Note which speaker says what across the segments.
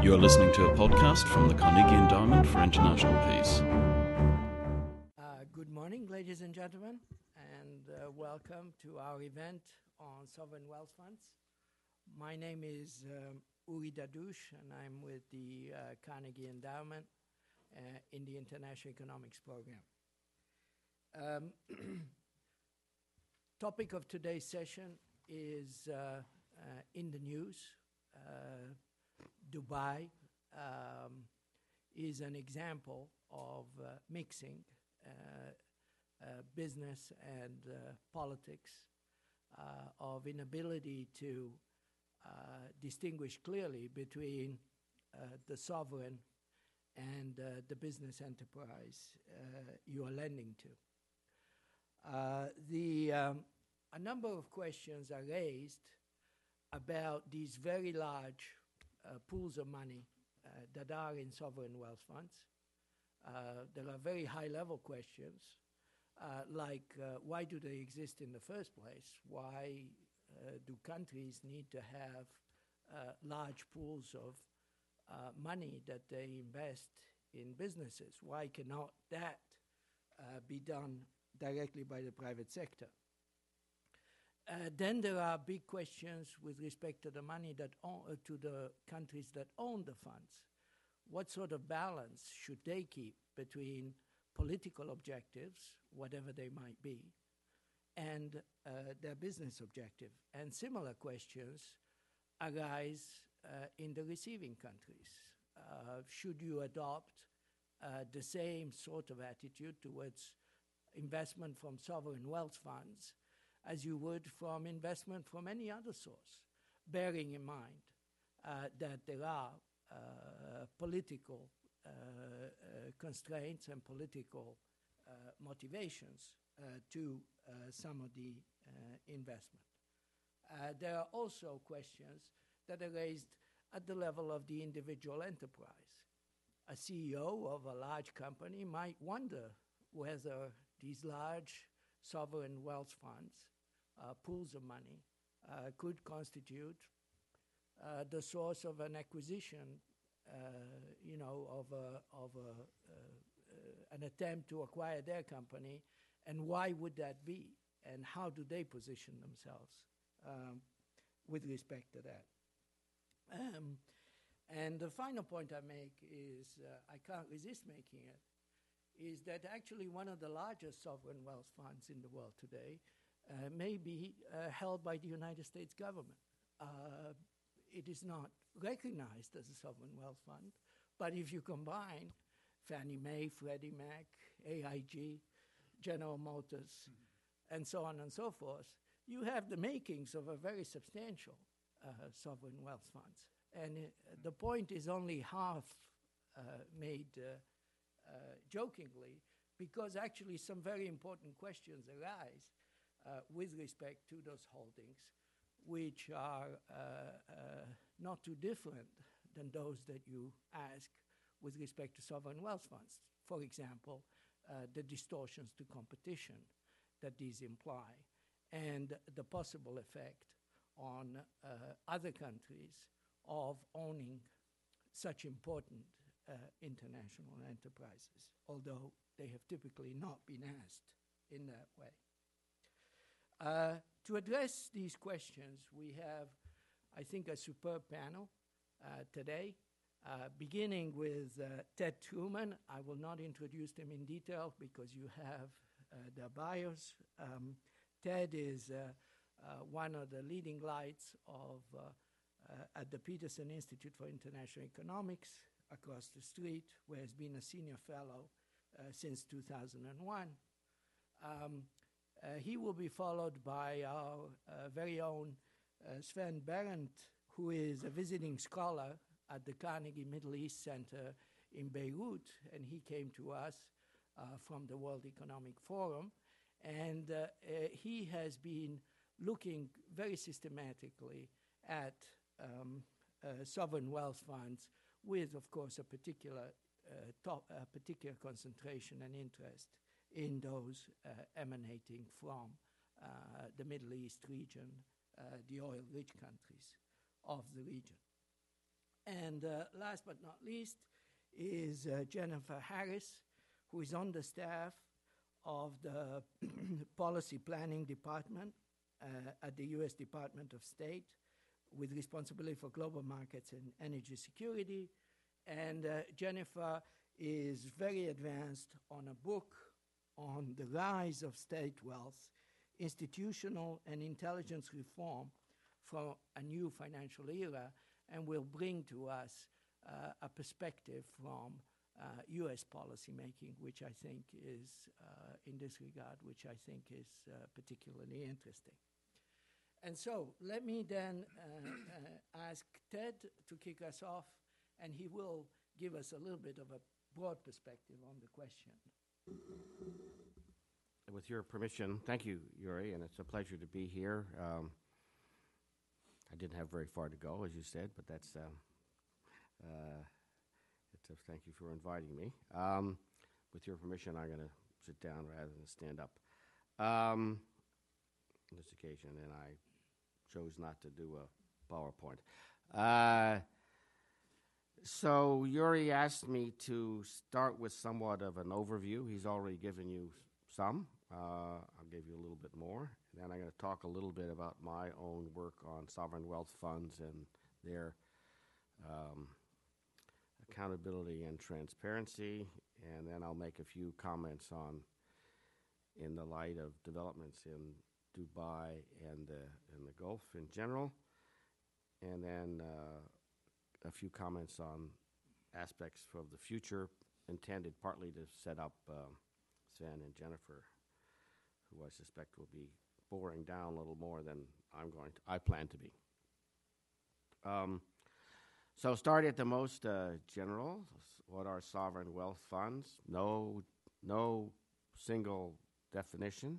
Speaker 1: You're listening to a podcast from the Carnegie Endowment for International Peace.
Speaker 2: Good morning, ladies and gentlemen, and welcome to our event on sovereign wealth funds. My name is Uri Dadouche, and I'm with the Carnegie Endowment in the International Economics Program. Topic of today's session is in the news. Dubai is an example of mixing business and politics, of inability to distinguish clearly between the sovereign and the business enterprise you are lending to. A number of questions are raised about these very large pools of money that are in sovereign wealth funds. There are very high-level questions, like why do they exist in the first place? Why do countries need to have large pools of money that they invest in businesses? Why cannot that be done directly by the private sector? Then there are big questions with respect to the money that to the countries that own the funds. What sort of balance should they keep between political objectives, whatever they might be, and their business objective? And similar questions arise in the receiving countries. Should you adopt the same sort of attitude towards investment from sovereign wealth funds as you would from investment from any other source, bearing in mind that there are political constraints and political motivations to some of the investment. There are also questions that are raised at the level of the individual enterprise. A CEO of a large company might wonder whether these large sovereign wealth funds, pools of money, could constitute the source of an acquisition, of an attempt to acquire their company, and why would that be, and how do they position themselves with respect to that? And the final point I make is, I can't resist making it, is that actually one of the largest sovereign wealth funds in the world today may be held by the United States government. It is not recognized as a sovereign wealth fund, but if you combine Fannie Mae, Freddie Mac, AIG, General Motors, and so on and so forth, you have the makings of a very substantial sovereign wealth funds. And the point is only half made jokingly, because actually some very important questions arise with respect to those holdings, which are not too different than those that you ask with respect to sovereign wealth funds. For example, the distortions to competition that these imply, and the possible effect on other countries of owning such important international enterprises, although they have typically not been asked in that way. To address these questions, we have, I think, a superb panel today, beginning with Ted Truman. I will not introduce them in detail because you have their bios. Ted is one of the leading lights at the Peterson Institute for International Economics across the street, where he's been a senior fellow since 2001. He will be followed by our very own Sven Berendt, who is a visiting scholar at the Carnegie Middle East Center in Beirut, and he came to us from the World Economic Forum. And he has been looking very systematically at sovereign wealth funds with, of course, a particular concentration and interest in those emanating from the Middle East region, the oil-rich countries of the region. And last but not least is Jennifer Harris, who is on the staff of the Policy Planning Department at the U.S. Department of State, with responsibility for global markets and energy security. And Jennifer is very advanced on a book on the rise of state wealth, institutional and intelligence reform for a new financial era, and will bring to us a perspective from U.S. policymaking, which I think is, in this regard, which I think is particularly interesting. And so let me then ask Ted to kick us off, and he will give us a little bit of a broad perspective on the question.
Speaker 3: With your permission, thank you, Yuri, and it's a pleasure to be here. I didn't have very far to go, as you said, but that's thank you for inviting me. With your permission, I'm going to sit down rather than stand up on this occasion, and I chose not to do a PowerPoint. So Yuri asked me to start with somewhat of an overview. He's already given you some. I'll give you a little bit more. And then I'm going to talk a little bit about my own work on sovereign wealth funds and their accountability and transparency. And then I'll make a few comments on, in the light of developments in Dubai and the Gulf in general. And then a few comments on aspects of the future intended partly to set up Sven and Jennifer, who I suspect will be boring down a little more than I plan to be. So start at the most general. What are sovereign wealth funds? No single definition.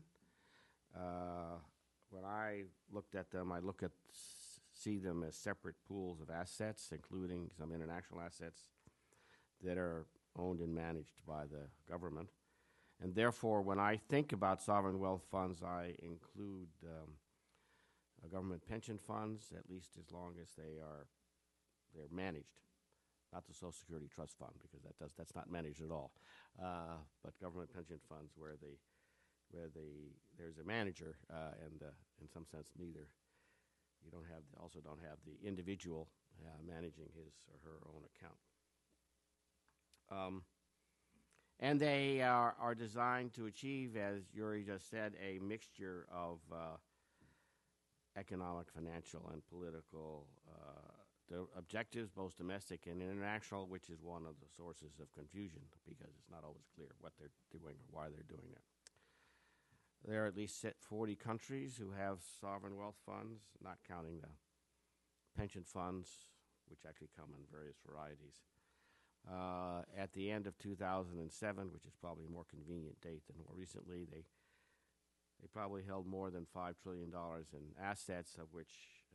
Speaker 3: When I looked at them, see them as separate pools of assets, including some international assets that are owned and managed by the government. And therefore, when I think about sovereign wealth funds, I include government pension funds, at least as long as they're managed. Not the Social Security Trust Fund, because that's not managed at all. But government pension funds where there's a manager, and in some sense neither. You don't have the individual managing his or her own account. And they are designed to achieve, as Yuri just said, a mixture of economic, financial, and political objectives, both domestic and international, which is one of the sources of confusion because it's not always clear what they're doing or why they're doing it. There are at least 40 countries who have sovereign wealth funds, not counting the pension funds, which actually come in various varieties. At the end of 2007, which is probably a more convenient date than more recently, they probably held more than $5 trillion in assets, of which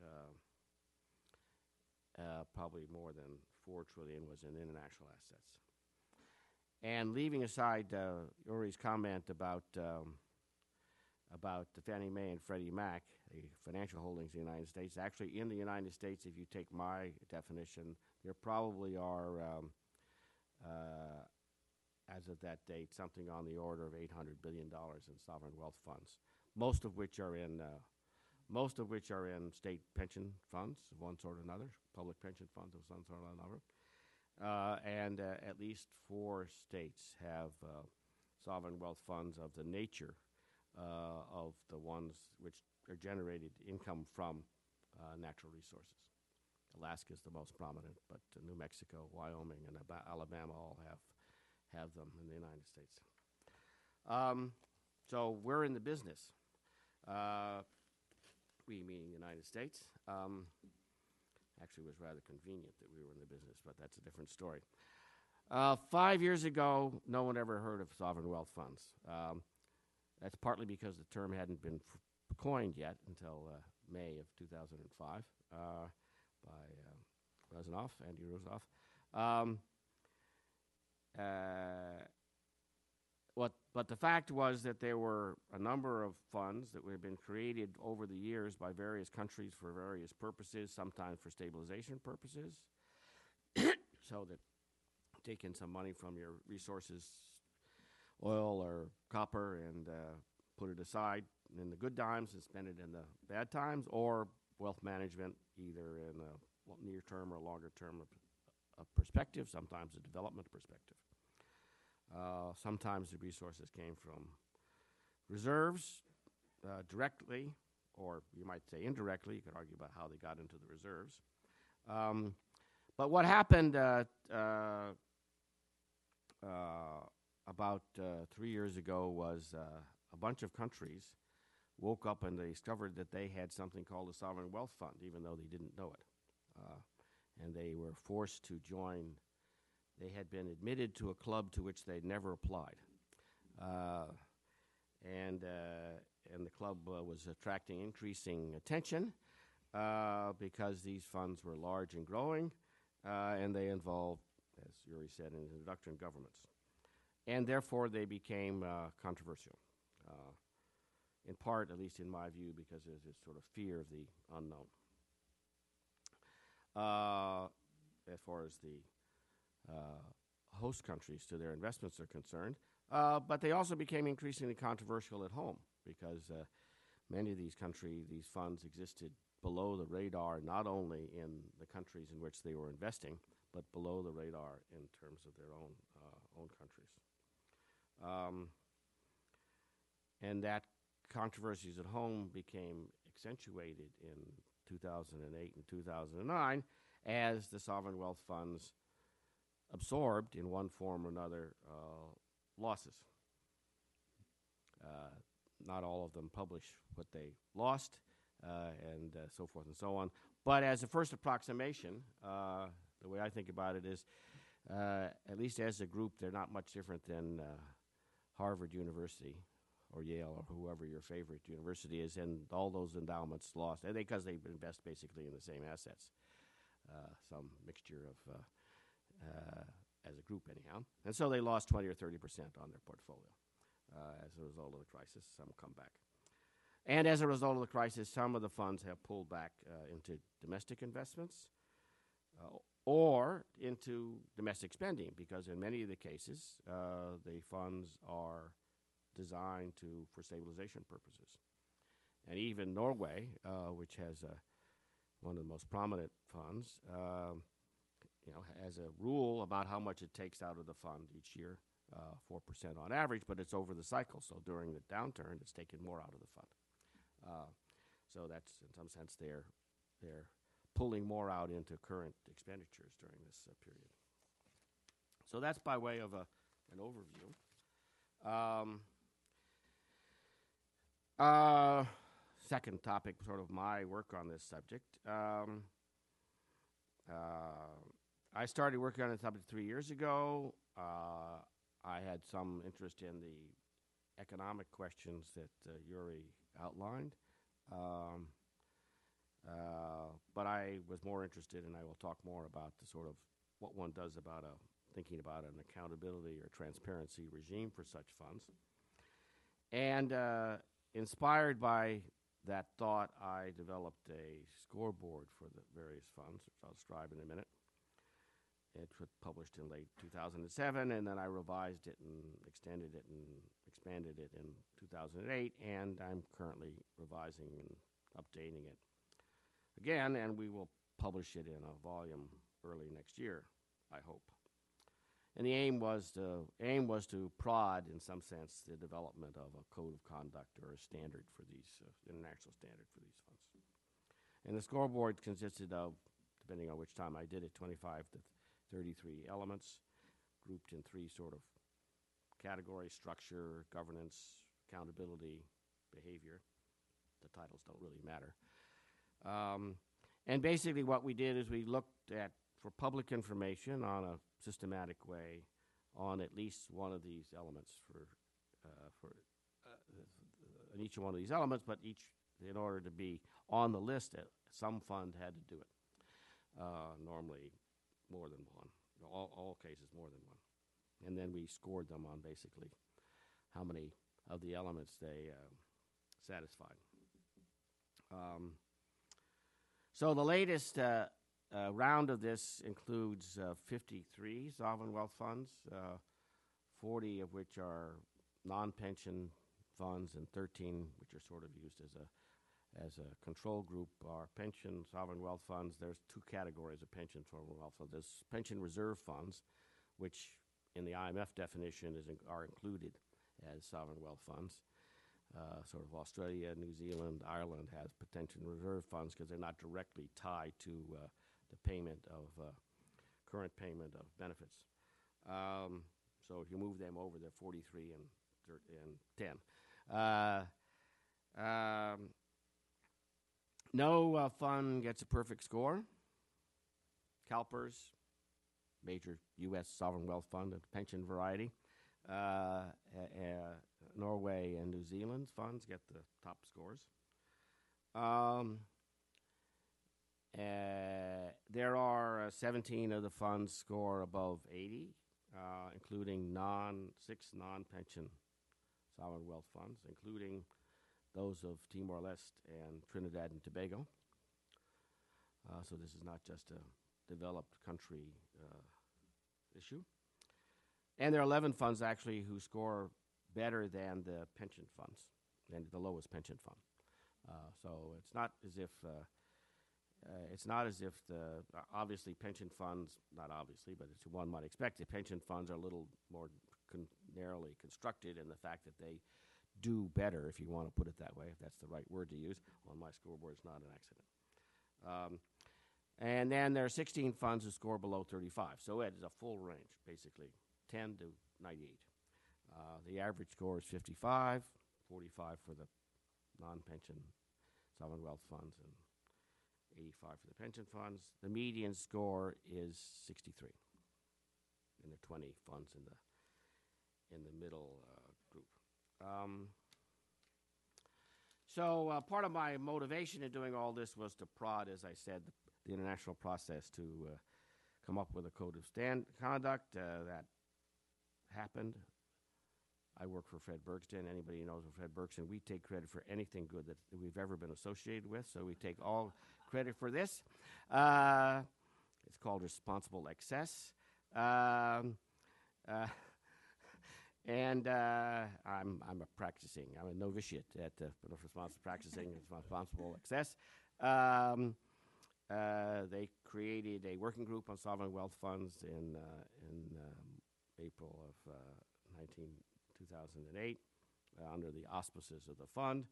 Speaker 3: probably more than $4 trillion was in international assets. And leaving aside Yuri's comment about the Fannie Mae and Freddie Mac, the financial holdings in the United States, actually in the United States, if you take my definition, there probably are, as of that date, something on the order of $800 billion in sovereign wealth funds, most of which are in state pension funds of one sort or another, public pension funds of some sort or another, and at least 4 states have sovereign wealth funds of the nature of the ones which are generated income from natural resources. Alaska is the most prominent, but New Mexico, Wyoming, and Alabama all have them in the United States. So we're in the business. We meaning the United States. Actually, it was rather convenient that we were in the business, but that's a different story. 5 years ago, no one ever heard of sovereign wealth funds. That's partly because the term hadn't been coined yet until May of 2005 by Rosenoff, Andy Rosenoff. But the fact was that there were a number of funds that had been created over the years by various countries for various purposes, sometimes for stabilization purposes, so that taking some money from your resources, oil or copper, and put it aside in the good times and spend it in the bad times, or wealth management, either in a near term or longer term perspective, sometimes a development perspective. Sometimes the resources came from reserves directly, or you might say indirectly. You could argue about how they got into the reserves. But what happened about 3 years ago was a bunch of countries woke up and they discovered that they had something called a sovereign wealth fund, even though they didn't know it. And they were forced to join. They had been admitted to a club to which they'd never applied. And the club was attracting increasing attention because these funds were large and growing, and they involved, as Yuri said in his introduction, governments. And therefore, they became controversial, in part, at least in my view, because there's this sort of fear of the unknown. As far as the host countries to their investments are concerned. But they also became increasingly controversial at home because many of these countries, these funds existed below the radar, not only in the countries in which they were investing, but below the radar in terms of their own countries. And that controversies at home became accentuated in 2008 and 2009 as the sovereign wealth funds absorbed in one form or another losses. Not all of them publish what they lost and so forth and so on. But as a first approximation, the way I think about it is, at least as a group, they're not much different than Harvard University or Yale or whoever your favorite university is, and all those endowments lost, because they invest basically in the same assets, some mixture of, as a group anyhow. And so they lost 20 or 30% on their portfolio as a result of the crisis. Some come back. And as a result of the crisis, some of the funds have pulled back into domestic investments or into domestic spending, because in many of the cases, the funds are designed for stabilization purposes. And even Norway, which has one of the most prominent funds, has a rule about how much it takes out of the fund each year, 4% on average, but it's over the cycle. So during the downturn, it's taken more out of the fund. So that's, in some sense, they're pulling more out into current expenditures during this period. So that's by way of an overview. Second topic, sort of my work on this subject. I started working on this subject 3 years ago. I had some interest in the economic questions that Yuri outlined. But I was more interested, and I will talk more about the sort of what one does about thinking about an accountability or transparency regime for such funds. And inspired by that thought, I developed a scoreboard for the various funds, which I'll describe in a minute. It was published in late 2007, and then I revised it and extended it and expanded it in 2008, and I'm currently revising and updating it again, and we will publish it in a volume early next year, I hope. And the aim was to prod, in some sense, the development of a code of conduct or a standard for these, international standard for these funds. And the scoreboard consisted of, depending on which time I did it, 25 to 33 elements, grouped in three sort of categories: structure, governance, accountability, behavior. The titles don't really matter. And basically what we did is we looked for public information on a systematic way on at least one of these elements in each one of these elements, but in order to be on the list, some fund had to do it. Normally more than one. All cases more than one. And then we scored them on basically how many of the elements they satisfied. So the latest round of this includes 53 sovereign wealth funds, 40 of which are non-pension funds, and 13 which are sort of used as a control group are pension sovereign wealth funds. There's two categories of pension sovereign wealth funds. There's pension reserve funds, which in the IMF definition are included as sovereign wealth funds. Sort of Australia, New Zealand, Ireland has pension reserve funds because they're not directly tied to the payment of current payment of benefits. So if you move them over, they're 43 and 10. No fund gets a perfect score. CalPERS, major U.S. sovereign wealth fund of pension variety. Norway and New Zealand's funds get the top scores. There are 17 of the funds score above 80, including 6 non-pension sovereign wealth funds, including those of Timor-Leste and Trinidad and Tobago. So this is not just a developed country issue. And there are 11 funds actually who score better than the pension funds, than the lowest pension fund. So it's not as if obviously pension funds, not obviously, but it's one might expect, the pension funds are a little more narrowly constructed in the fact that they do better, if you want to put it that way, if that's the right word to use. On my scoreboard, it's not an accident. And then there are 16 funds who score below 35. So it is a full range, basically, 10 to 98. The average score is 55, 45 for the non-pension sovereign wealth funds, and 85 for the pension funds. The median score is 63. And there are 20 funds in the middle group. So part of my motivation in doing all this was to prod, as I said, the international process to come up with a code of conduct. That happened. I work for Fred Bergston. Anybody who knows Fred Bergston, we take credit for anything good that we've ever been associated with, so we take all credit for this. It's called responsible excess. And I'm a novitiate at responsible excess. They created a working group on sovereign wealth funds in April of 2008 under the auspices of the fund.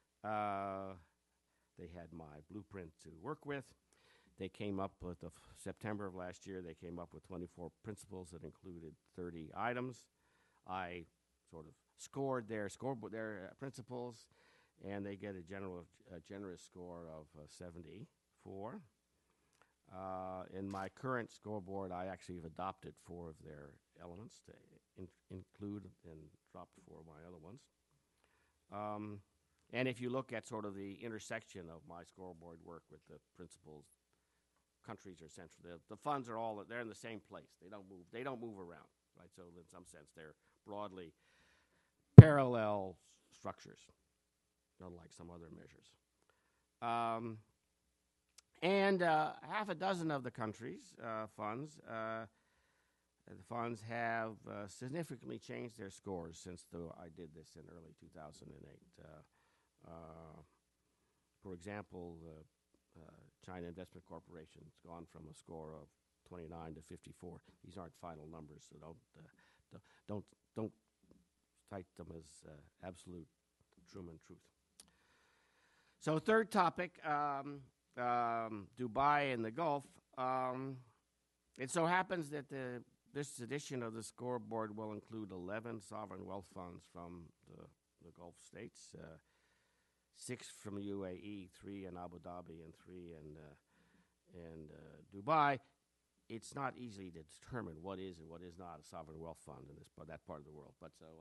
Speaker 3: They had my blueprint to work with. They came up with, September of last year, they came up with 24 principles that included 30 items. I sort of scored their principles, and they get a generous score of 74. In my current scoreboard, I actually have adopted 4 of their elements to include and dropped 4 of my other ones. And if you look at sort of the intersection of my scoreboard work with the principles, countries are central. The funds are they're in the same place. They don't move around, right? So in some sense, they're broadly parallel structures, unlike some other measures. And half a dozen of the countries' funds, the funds have significantly changed their scores since I did this in early 2008. For example, China Investment Corporation has gone from a score of 29 to 54. These aren't final numbers, so don't cite them as absolute Truman truth. So third topic, Dubai and the Gulf. It so happens that this edition of the scoreboard will include 11 sovereign wealth funds from the Gulf states, 6 from the UAE, 3 in Abu Dhabi, and 3 in Dubai. It's not easy to determine what is and what is not a sovereign wealth fund in that part of the world. But so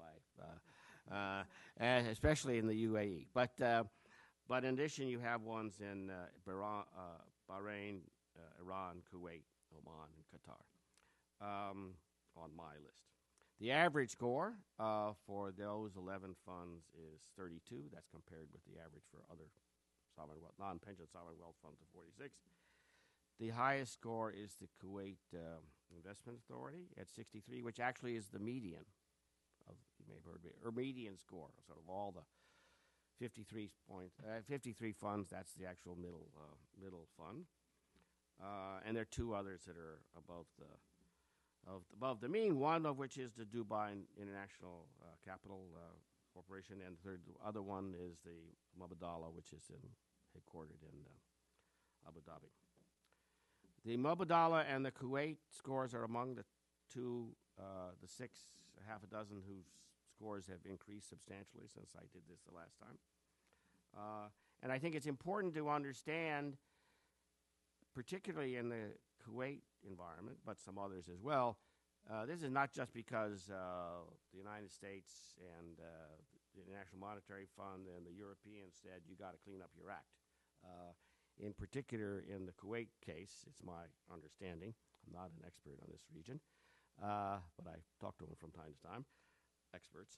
Speaker 3: especially in the UAE. But in addition, you have ones in Bahrain, Iran, Kuwait, Oman, and Qatar on my list. The average score for those 11 funds is 32. That's compared with the average for other non-pension sovereign wealth funds of 46. The highest score is the Kuwait Investment Authority at 63, which actually is the median of, you may have heard of it, or median score, sort of all the 53 funds. That's the actual middle fund, and there are two others that are above the mean. One of which is the Dubai International Capital Corporation, and the other one is the Mubadala, which is headquartered in Abu Dhabi. The Mubadala and the Kuwait scores are among the half a dozen whose scores have increased substantially since I did this the last time. And I think it's important to understand, particularly in the Kuwait environment, but some others as well, this is not just because the United States and the International Monetary Fund and the Europeans said you got to clean up your act. In particular, in the Kuwait case, it's my understanding, I'm not an expert on this region, but I talk to them from time to time, experts.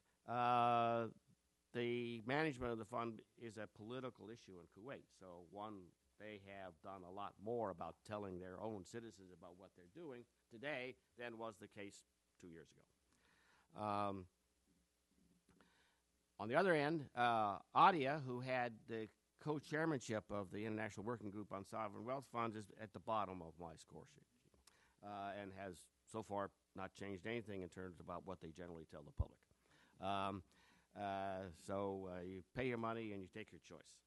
Speaker 3: The management of the fund is a political issue in Kuwait. So they have done a lot more about telling their own citizens about what they're doing today than was the case 2 years ago. On the other end, ADIA, who had the co-chairmanship of the International Working Group on Sovereign Wealth Funds, is at the bottom of my score sheet, and has so far not changed anything in terms about what they generally tell the public. So you pay your money and you take your choice.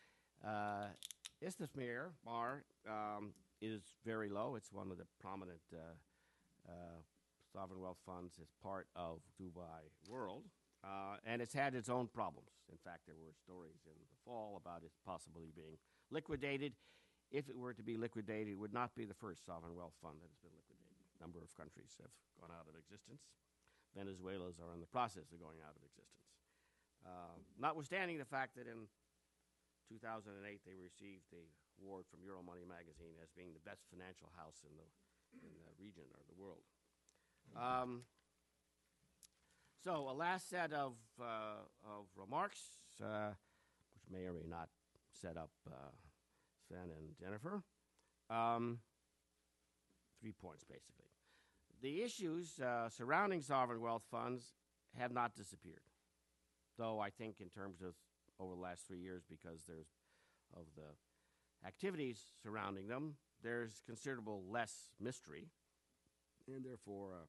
Speaker 3: Istismar is very low. It's one of the prominent sovereign wealth funds as part of Dubai World, and it's had its own problems. In fact, there were stories in the fall about it possibly being liquidated. If it were to be liquidated, it would not be the first sovereign wealth fund that has been liquidated. A number of countries have gone out of existence. Venezuela's are in the process of going out of existence. Notwithstanding the fact that in 2008 they received the award from Euromoney magazine as being the best financial house in the region or the world. So a last set of remarks, which may or may not set up Sven and Jennifer. 3 points, basically. The issues surrounding sovereign wealth funds have not disappeared, though I think in terms of over the last 3 years, because of the activities surrounding them, there's considerable less mystery, and therefore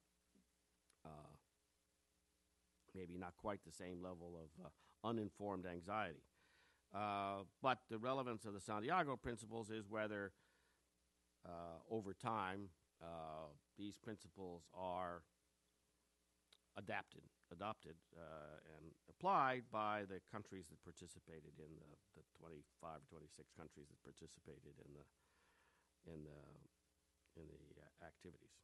Speaker 3: maybe not quite the same level of uninformed anxiety. But the relevance of the Santiago principles is whether over time these principles are adopted and applied by the countries that participated in the 25 or 26 countries that participated in the activities.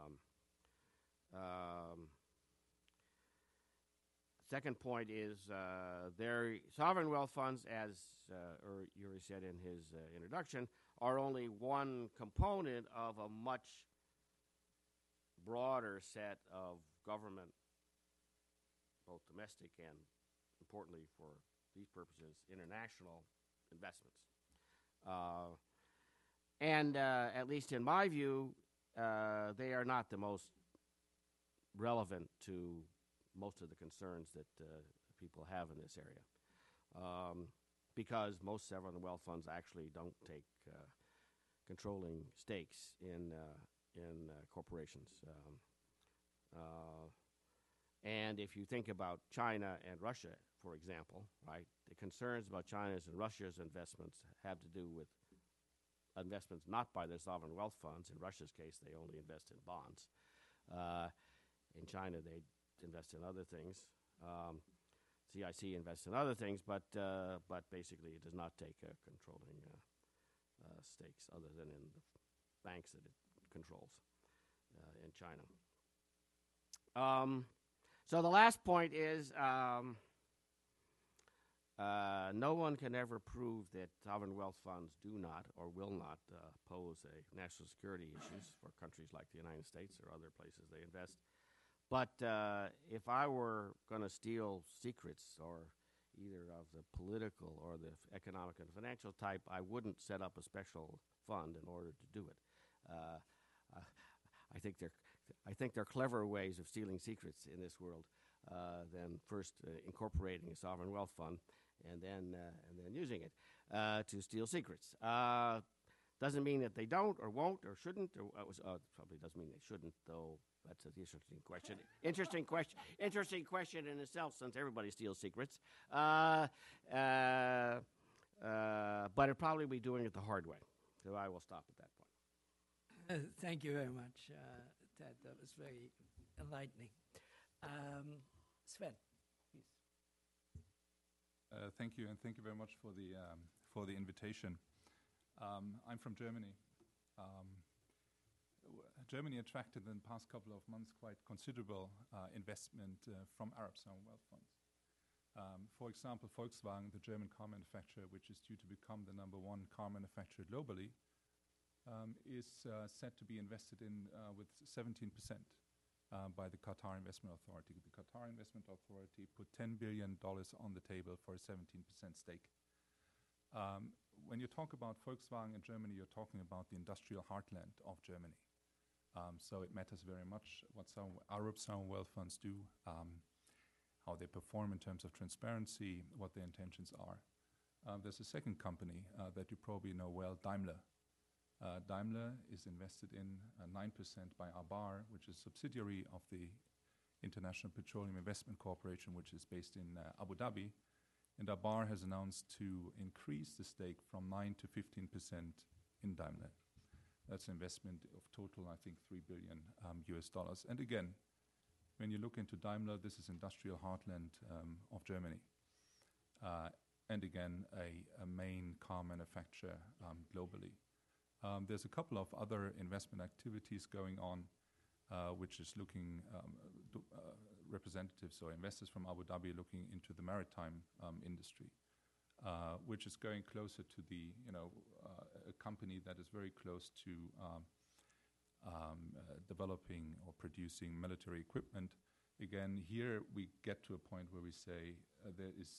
Speaker 3: Second point is their sovereign wealth funds, as Yuri said in his introduction, are only one component of a much broader set of government, both domestic and, importantly for these purposes, international investments. And at least in my view, they are not the most relevant to most of the concerns that people have in this area, because most sovereign wealth funds actually don't take controlling stakes in corporations. And if you think about China and Russia, for example, right, the concerns about China's and Russia's investments have to do with investments not by their sovereign wealth funds. In Russia's case, they only invest in bonds. In China, they invest in other things. CIC invests in other things, but basically it does not take controlling stakes other than in the banks that it controls in China. So the last point is no one can ever prove that sovereign wealth funds do not or will not pose a national security issues for countries like the United States or other places they invest. But if I were going to steal secrets, or either of the political or the economic and financial type, I wouldn't set up a special fund in order to do it. I think there are cleverer ways of stealing secrets in this world than first incorporating a sovereign wealth fund and then using it to steal secrets. Doesn't mean that they don't or won't or shouldn't. Probably doesn't mean they shouldn't, though. That's an interesting question. Interesting question in itself, since everybody steals secrets. But it'll probably be doing it the hard way. So I will stop at that point.
Speaker 2: Thank you very much, Ted. That was very enlightening. Sven, please.
Speaker 4: Thank you, and thank you very much for the invitation. I'm from Germany. Germany attracted in the past couple of months quite considerable investment from Arab sovereign wealth funds. For example, Volkswagen, the German car manufacturer, which is due to become the #1 car manufacturer globally, is set to be invested in with 17% by the Qatar Investment Authority. The Qatar Investment Authority put $10 billion on the table for a 17% stake. When you talk about Volkswagen in Germany, you're talking about the industrial heartland of Germany. So it matters very much what some Arab sovereign wealth funds do, how they perform in terms of transparency, what their intentions are. There's a second company that you probably know well, Daimler. Daimler is invested in 9% by Abar, which is a subsidiary of the International Petroleum Investment Corporation, which is based in Abu Dhabi. And Abar has announced to increase the stake from 9 to 15% in Daimler. That's an investment of total, I think, $3 billion US dollars. And again, when you look into Daimler, this is industrial heartland of Germany. And again, a main car manufacturer globally. There's a couple of other investment activities going on, which is looking representatives or investors from Abu Dhabi looking into the maritime industry, which is going closer to the, a company that is very close to developing or producing military equipment. Again, here we get to a point where we say there is,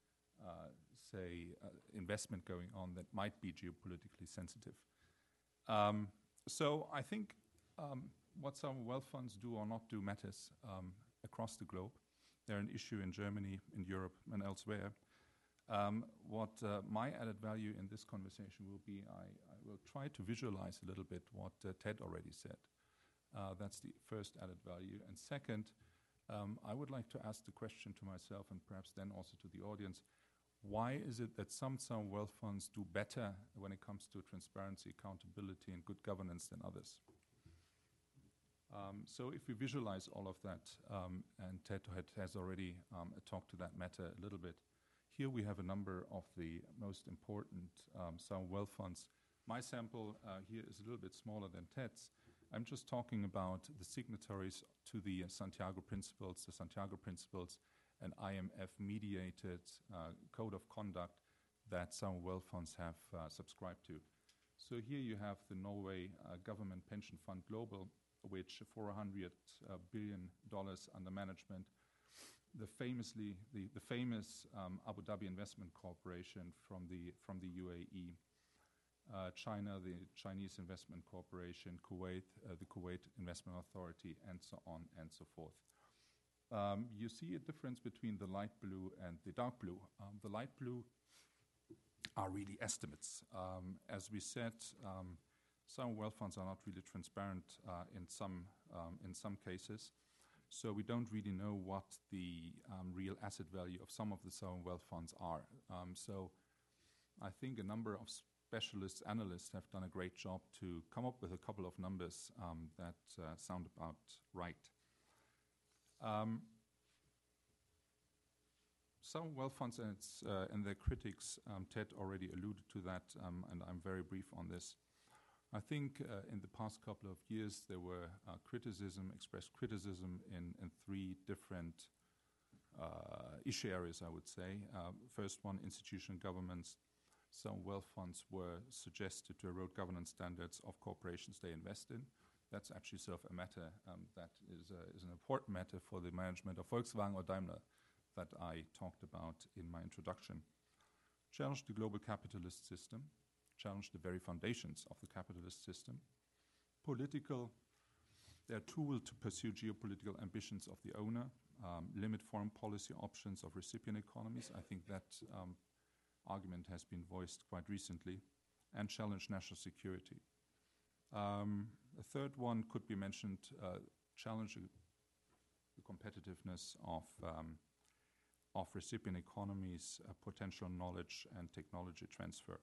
Speaker 4: investment going on that might be geopolitically sensitive. So I think what some wealth funds do or not do matters across the globe. They're an issue in Germany, in Europe, and elsewhere. What my added value in this conversation will be, I will try to visualize a little bit what Ted already said. That's the first added value. And second, I would like to ask the question to myself and perhaps then also to the audience, why is it that some wealth funds do better when it comes to transparency, accountability, and good governance than others? So if we visualize all of that, and Ted has already talked to that matter a little bit, here we have a number of the most important sovereign wealth funds. My sample here is a little bit smaller than Ted's. I'm just talking about the signatories to the Santiago Principles, an IMF-mediated code of conduct that some wealth funds have subscribed to. So here you have the Norway Government Pension Fund Global, which $400 billion under management. The famous Abu Dhabi Investment Corporation from the UAE, China, the Chinese Investment Corporation, Kuwait, the Kuwait Investment Authority, and so on and so forth. You see a difference between the light blue and the dark blue. The light blue are really estimates. As we said, some wealth funds are not really transparent in some cases. So we don't really know what the real asset value of some of the sovereign wealth funds are. So I think a number of specialist analysts have done a great job to come up with a couple of numbers that sound about right. Some wealth funds and their critics, Ted already alluded to that, and I'm very brief on this. I think in the past couple of years there were expressed criticism in three different issue areas, I would say. First one, institutional governments. Some wealth funds were suggested to erode governance standards of corporations they invest in. That's actually sort of a matter that is an important matter for the management of Volkswagen or Daimler that I talked about in my introduction. Challenge the global capitalist system. challenge the very foundations of the capitalist system. Political, they're a tool to pursue geopolitical ambitions of the owner, limit foreign policy options of recipient economies. I think that argument has been voiced quite recently, and challenge national security. A third one could be mentioned, challenge the competitiveness of recipient economies, potential knowledge and technology transfer.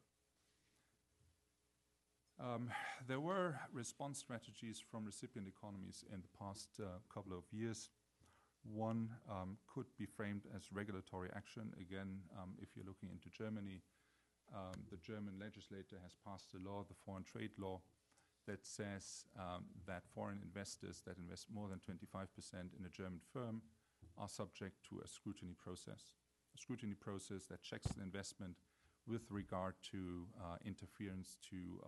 Speaker 4: There were response strategies from recipient economies in the past couple of years. One could be framed as regulatory action. Again, if you're looking into Germany, the German legislature has passed a law, the Foreign Trade Law, that says that foreign investors that invest more than 25% in a German firm are subject to a scrutiny process that checks the investment with regard to interference to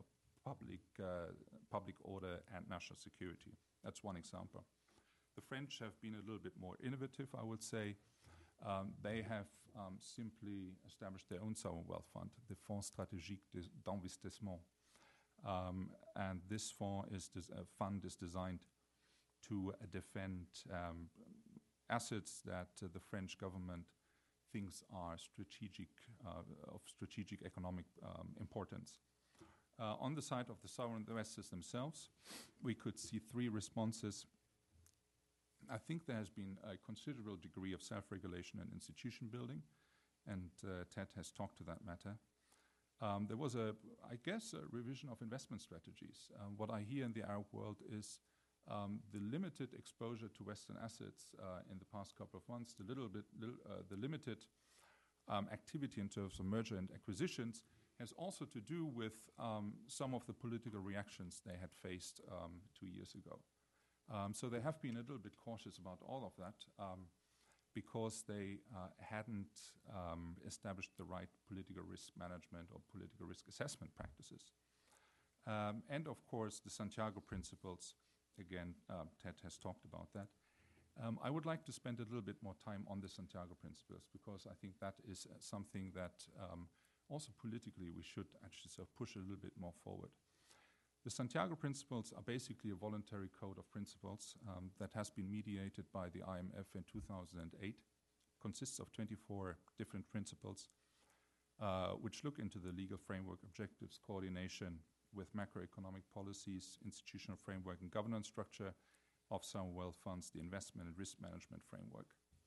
Speaker 4: public order and national security. That's one example. The French have been a little bit more innovative, I would say. They have simply established their own sovereign wealth fund, the Fonds Stratégique d'Investissement. And this fund is designed to defend assets that the French government thinks are of strategic economic importance. On the side of the sovereign investors themselves, we could see three responses. I think there has been a considerable degree of self-regulation and institution building, and Ted has talked to that matter. There was a revision of investment strategies. What I hear in the Arab world is the limited exposure to Western assets in the past couple of months, the limited activity in terms of merger and acquisitions has also to do with some of the political reactions they had faced 2 years ago. So they have been a little bit cautious about all of that because they hadn't established the right political risk management or political risk assessment practices. And of course, the Santiago principles, again, Ted has talked about that. I would like to spend a little bit more time on the Santiago principles because I think that is something that also politically we should actually sort of push a little bit more forward. The Santiago principles are basically a voluntary code of principles that has been mediated by the IMF in 2008, consists of 24 different principles which look into the legal framework, objectives, coordination with macroeconomic policies, institutional framework and governance structure of sovereign wealth funds, the investment and risk management framework.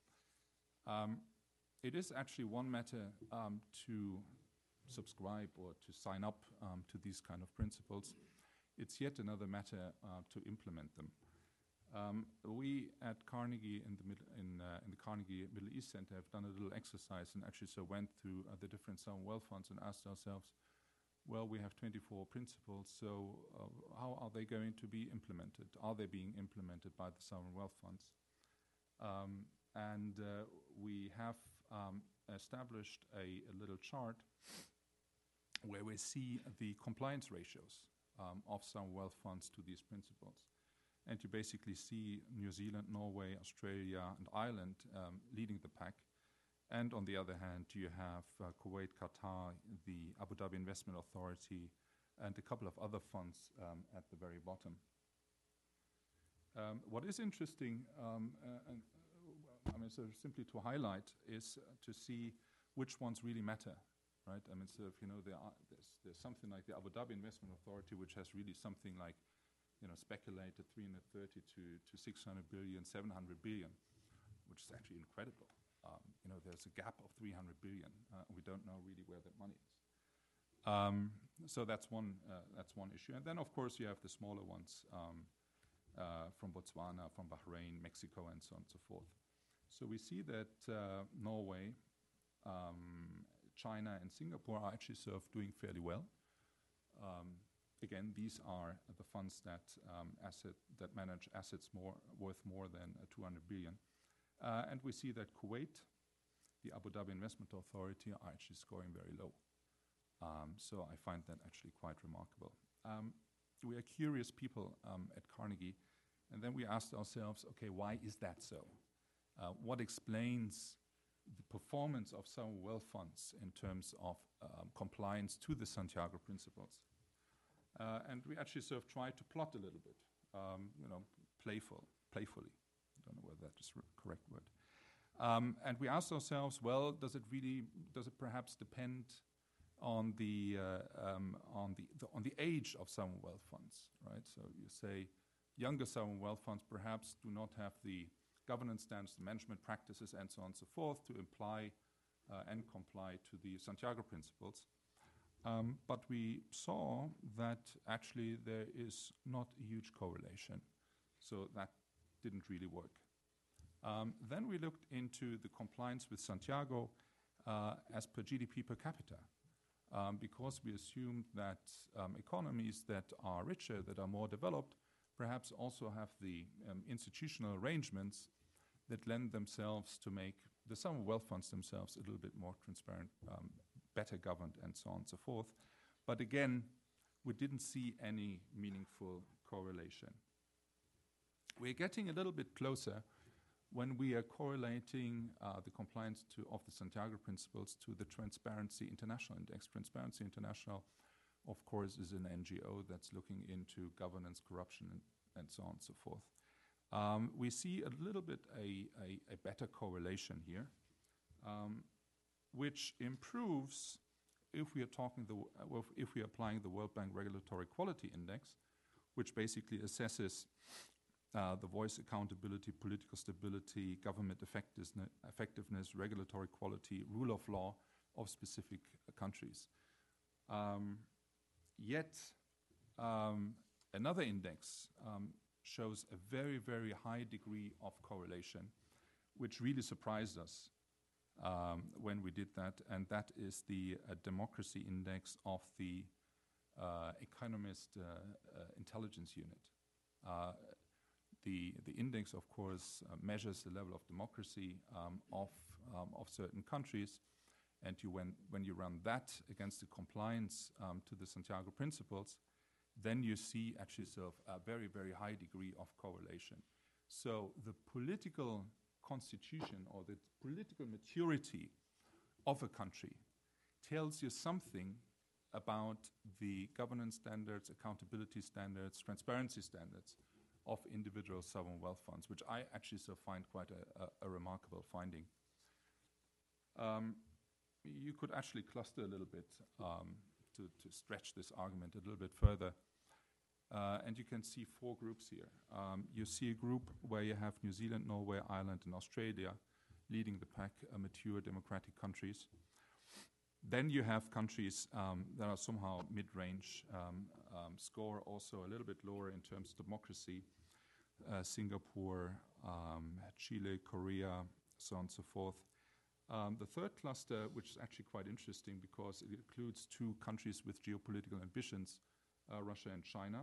Speaker 4: It is actually one matter to subscribe or to sign up to these kind of principles. It's yet another matter to implement them. We at Carnegie in the Carnegie Middle East Center have done a little exercise and actually so went through the different sovereign wealth funds and asked ourselves, well, we have 24 principles, so how are they going to be implemented? Are they being implemented by the sovereign wealth funds? We have established a little chart where we see the compliance ratios of some wealth funds to these principles. And you basically see New Zealand, Norway, Australia, and Ireland leading the pack. And on the other hand, you have Kuwait, Qatar, the Abu Dhabi Investment Authority, and a couple of other funds at the very bottom. What is interesting, so simply to highlight, is to see which ones really matter. Right? I mean, so if you know, there's something like the Abu Dhabi Investment Authority, which has really something like, speculated 330 to 600 billion, 700 billion, which is actually incredible. There's a gap of 300 billion. We don't know really where that money is. So that's one issue. And then, of course, you have the smaller ones from Botswana, from Bahrain, Mexico, and so on and so forth. So we see that Norway, China and Singapore are actually sort of doing fairly well. Again, these are the funds that manage assets worth more than 200 billion. And we see that Kuwait, the Abu Dhabi Investment Authority, are actually scoring very low. So I find that actually quite remarkable. We are curious people at Carnegie, and then we asked ourselves, okay, why is that so? What explains the performance of sovereign wealth funds in terms of compliance to the Santiago principles. And we actually sort of tried to plot a little bit, playfully. I don't know whether that is the correct word. And we asked ourselves, well, does it perhaps depend on the age of sovereign wealth funds, right? So you say younger sovereign wealth funds perhaps do not have the governance standards, the management practices, and so on and so forth to imply and comply to the Santiago principles. But we saw that actually there is not a huge correlation. So that didn't really work. Then we looked into the compliance with Santiago as per GDP per capita, because we assumed that economies that are richer, that are more developed, perhaps also have the institutional arrangements that lend themselves to make the sovereign wealth funds themselves a little bit more transparent, better governed, and so on and so forth. But again, we didn't see any meaningful correlation. We're getting a little bit closer when we are correlating the compliance of the Santiago principles to the Transparency International Index. Transparency International, of course, is an NGO that's looking into governance, corruption, and so on and so forth. We see a little bit a better correlation here, which improves if we are if we are applying the World Bank Regulatory Quality Index, which basically assesses the voice accountability, political stability, government effectiveness, regulatory quality, rule of law of specific countries. Yet another index shows a very, very high degree of correlation, which really surprised us when we did that, and that is the democracy index of the Economist Intelligence Unit. The index, of course, measures the level of democracy of certain countries, and when you run that against the compliance to the Santiago principles, then you see actually sort of a very, very high degree of correlation. So the political constitution or the political maturity of a country tells you something about the governance standards, accountability standards, transparency standards of individual sovereign wealth funds, which I actually so find quite a remarkable finding. You could actually cluster a little bit to stretch this argument a little bit further. And you can see 4 groups here. You see a group where you have New Zealand, Norway, Ireland, and Australia leading the pack, mature democratic countries. Then you have countries that are somehow mid-range, score also a little bit lower in terms of democracy, Singapore, Chile, Korea, so on and so forth. The third cluster, which is actually quite interesting because it includes 2 countries with geopolitical ambitions, Russia and China.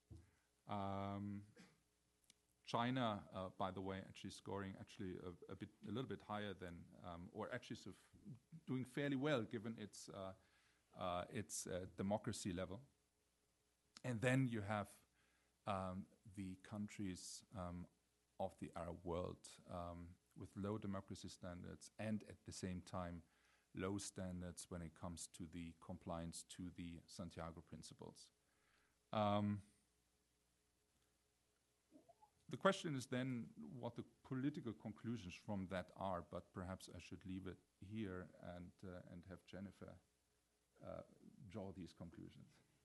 Speaker 4: China, by the way, actually scoring actually a little bit higher than, or actually sort of doing fairly well given its democracy level. And then you have the countries of the Arab world with low democracy standards and at the same time low standards when it comes to the compliance to the Santiago principles. The question is then what the political conclusions from that are, but perhaps I should leave it here and have Jennifer draw these conclusions.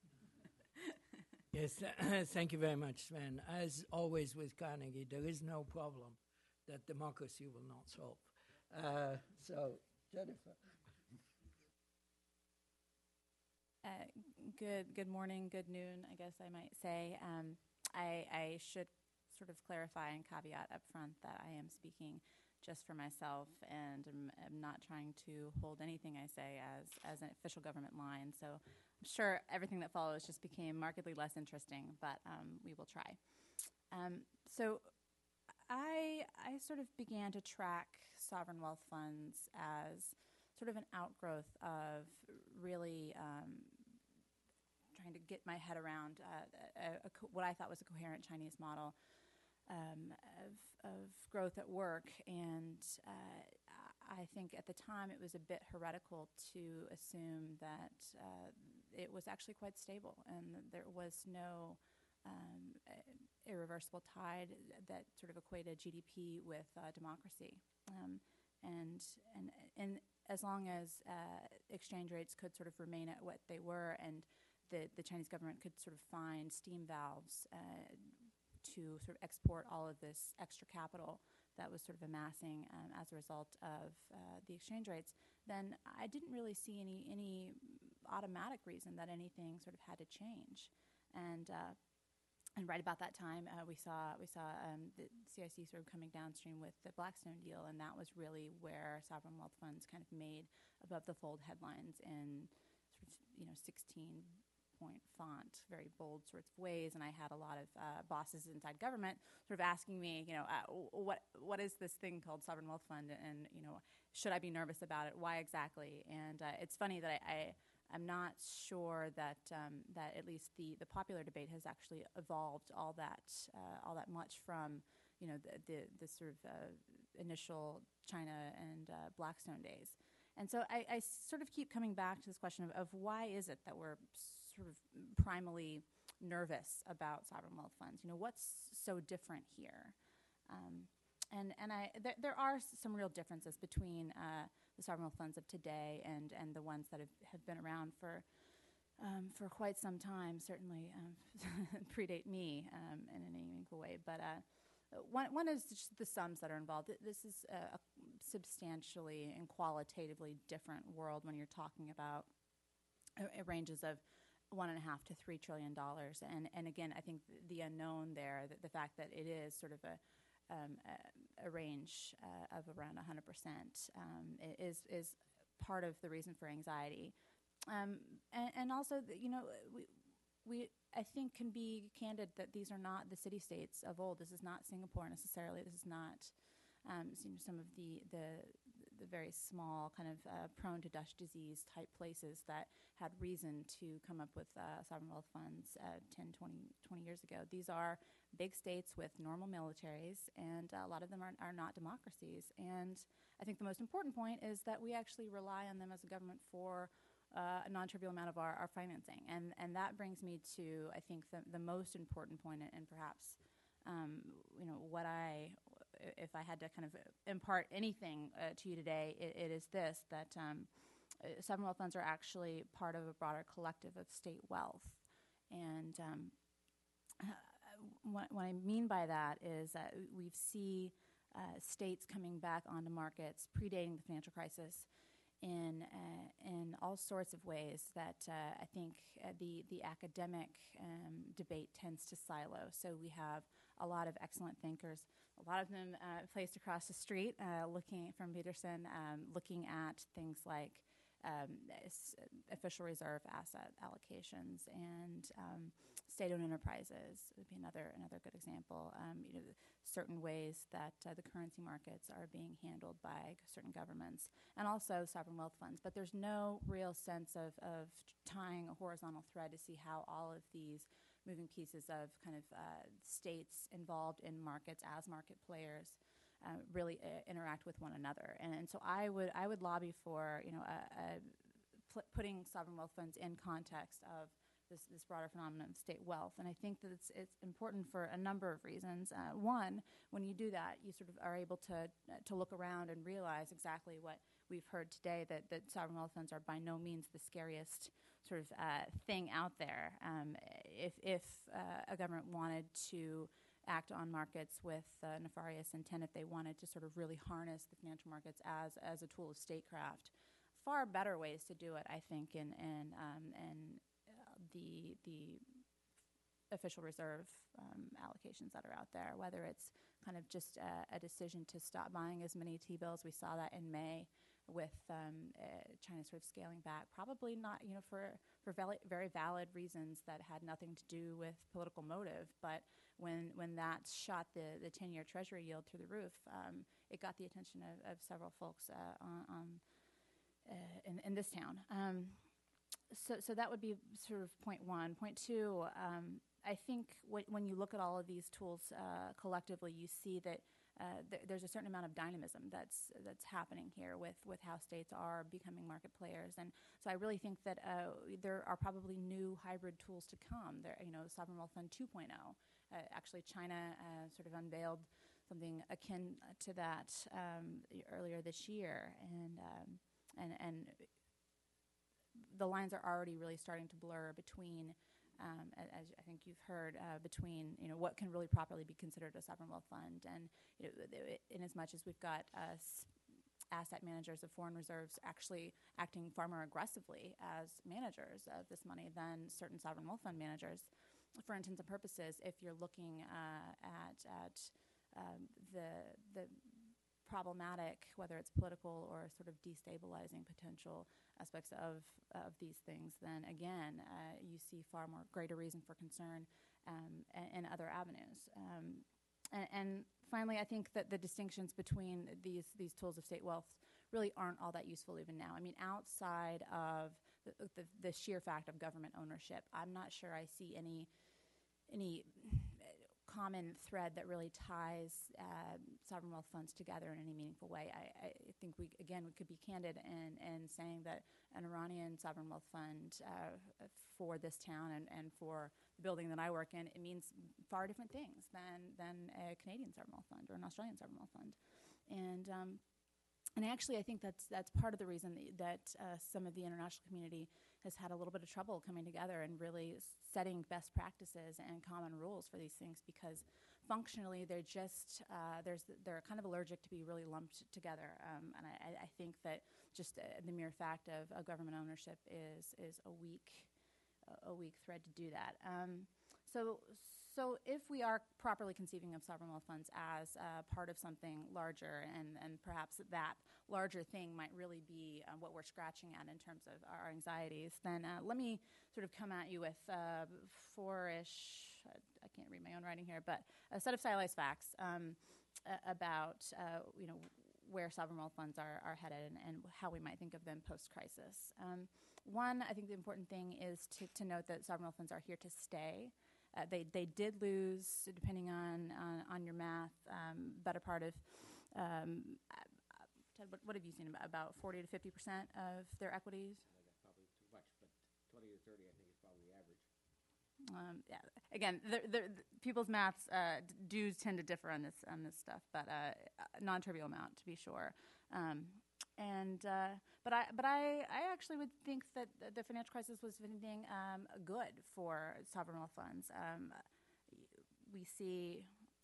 Speaker 2: Yes, thank you very much, Sven. As always with Carnegie, there is no problem that democracy will not solve. So, Jennifer.
Speaker 5: Good morning, good noon, I guess I might say. I should sort of clarify and caveat up front that I am speaking just for myself and am not trying to hold anything I say as an official government line. So I'm sure everything that follows just became markedly less interesting, but we will try. So I sort of began to track sovereign wealth funds as sort of an outgrowth of really trying to get my head around what I thought was a coherent Chinese model of growth at work. And I think at the time it was a bit heretical to assume that it was actually quite stable and there was no irreversible tide that sort of equated GDP with democracy. And as long as exchange rates could sort of remain at what they were, and the Chinese government could sort of find steam valves to sort of export all of this extra capital that was sort of amassing as a result of the exchange rates, then I didn't really see any automatic reason that anything sort of had to change. And right about that time, we saw the CIC sort of coming downstream with the Blackstone deal, and that was really where sovereign wealth funds kind of made above the fold headlines in sort of 16-point font, very bold sorts of ways. And I had a lot of bosses inside government sort of asking me, what is this thing called sovereign wealth fund, and should I be nervous about it? Why exactly? And it's funny that I'm not sure that at least the popular debate has actually evolved all that much from the sort of initial China and Blackstone days. And so I sort of keep coming back to this question of why is it that we're sort of primally nervous about sovereign wealth funds? What's so different here? And there are some real differences between the sovereign wealth funds of today and the ones that have been around for quite some time, certainly predate me in any meaningful way. But one is just the sums that are involved. This is a substantially and qualitatively different world when you're talking about ranges of $1.5 to $3 trillion. And again, I think the unknown there, the fact that it is sort of a range of around 100% is part of the reason for anxiety. And also, we I think can be candid that these are not the city-states of old. This is not Singapore necessarily. This is not some of the very small kind of prone to Dutch disease type places that had reason to come up with sovereign wealth funds 10, 20 years ago. These are big states with normal militaries, and a lot of them are not democracies. And I think the most important point is that we actually rely on them as a government for a non-trivial amount of our financing. And that brings me to, I think, the most important point, and perhaps if I had to kind of impart anything to you today, it is this, that sovereign wealth funds are actually part of a broader collective of state wealth. And what I mean by that is that we see states coming back onto markets predating the financial crisis in all sorts of ways that I think the academic debate tends to silo. So we have a lot of excellent thinkers, a lot of them placed across the street, looking from Peterson, looking at things like official reserve asset allocations and state-owned enterprises would be another good example. Certain ways that the currency markets are being handled by certain governments, and also sovereign wealth funds. But there's no real sense of tying a horizontal thread to see how all of these moving pieces of kind of states involved in markets as market players really interact with one another. And so I would lobby for putting sovereign wealth funds in context of this broader phenomenon of state wealth. And I think that it's important for a number of reasons. One, when you do that, you sort of are able to look around and realize exactly what we've heard today, that sovereign wealth funds are by no means the scariest sort of thing out there. If a government wanted to act on markets with nefarious intent, if they wanted to sort of really harness the financial markets as a tool of statecraft, far better ways to do it, I think, in the official reserve allocations that are out there, whether it's kind of just a decision to stop buying as many T-bills. We saw that in May with China sort of scaling back, probably not, for very valid reasons that had nothing to do with political motive. But when that shot the 10-year Treasury yield through the roof, it got the attention of several folks in this town. So that would be sort of point one. Point two, I think when you look at all of these tools collectively, you see that there's a certain amount of dynamism that's happening here with how states are becoming market players, and so I really think that there are probably new hybrid tools to come. There, Sovereign Wealth Fund 2.0. Actually, China sort of unveiled something akin to that earlier this year, and the lines are already really starting to blur between. As I think you've heard, between what can really properly be considered a sovereign wealth fund, and in as much as we've got asset managers of foreign reserves actually acting far more aggressively as managers of this money than certain sovereign wealth fund managers. For intents and purposes, if you're looking at the problematic, whether it's political or sort of destabilizing potential aspects of these things, then again, you see far more greater reason for concern in other avenues. And finally, I think that the distinctions between these tools of state wealth really aren't all that useful even now. I mean, outside of the sheer fact of government ownership, I'm not sure I see any common thread that really ties sovereign wealth funds together in any meaningful way. I think we could be candid in saying that an Iranian sovereign wealth fund for this town and for the building that I work in, it means far different things than a Canadian sovereign wealth fund or an Australian sovereign wealth fund. And actually, I think that's part of the reason that some of the international community has had a little bit of trouble coming together and really setting best practices and common rules for these things, because functionally they're just they're kind of allergic to be really lumped together. And I think that just the mere fact of government ownership is a weak thread to do that. So if we are properly conceiving of sovereign wealth funds as part of something larger, and perhaps that larger thing might really be what we're scratching at in terms of our anxieties, then let me sort of come at you with four-ish, I can't read my own writing here, but a set of stylized facts about where sovereign wealth funds are headed and how we might think of them post-crisis. One, I think the important thing is to note that sovereign wealth funds are here to stay. They did lose, depending on your math, better part of, Ted, what have you seen, about 40 to 50% of their equities?
Speaker 3: That's probably too much, but 20 to 30 I think is probably the average.
Speaker 5: Yeah. Again, people's maths do tend to differ on this stuff, but non-trivial amount to be sure. But I actually would think that the financial crisis was, if anything, good for sovereign wealth funds. We see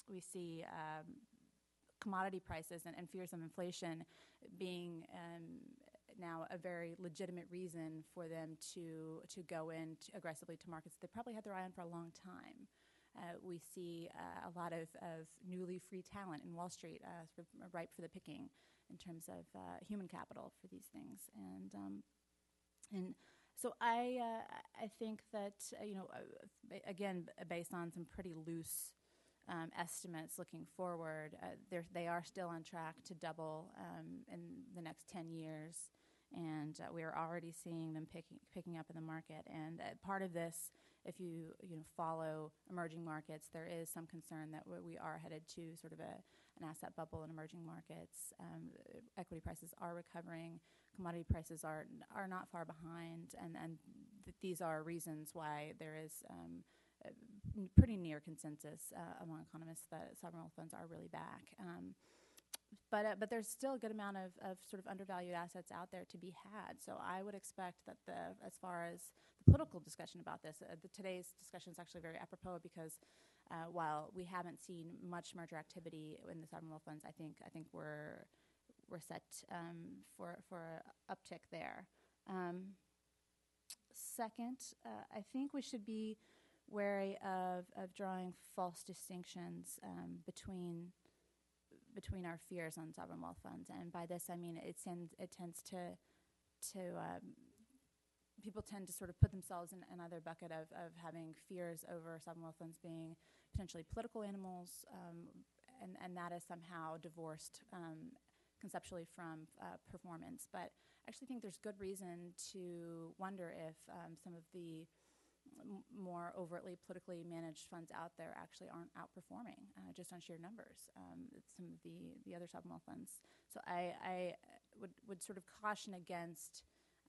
Speaker 5: commodity prices and fears of inflation being now a very legitimate reason for them to go in aggressively to markets they probably had their eye on for a long time. We see a lot of newly free talent in Wall Street sort of ripe for the picking in terms of human capital for these things. And so I think that, again, based on some pretty loose estimates looking forward, they are still on track to double in the next 10 years. And we are already seeing them picking up in the market. And part of this, if you follow emerging markets, there is some concern that we are headed to sort of an asset bubble in emerging markets. Equity prices are recovering. Commodity prices are not far behind. And these are reasons why there is pretty near consensus among economists that sovereign wealth funds are really back. But there's still a good amount of sort of undervalued assets out there to be had. So I would expect that as far as the political discussion about this, today's discussion is actually very apropos because while we haven't seen much merger activity in the sovereign wealth funds, I think we're set for an uptick there. Second, I think we should be wary of drawing false distinctions between our fears on sovereign wealth funds, and by this I mean it tends to people tend to sort of put themselves in another bucket of having fears over sovereign wealth funds being potentially political animals, and that is somehow divorced conceptually from performance. But I actually think there's good reason to wonder if some of the more overtly politically managed funds out there actually aren't outperforming just on sheer numbers. Some of the other sovereign wealth funds. So I would sort of caution against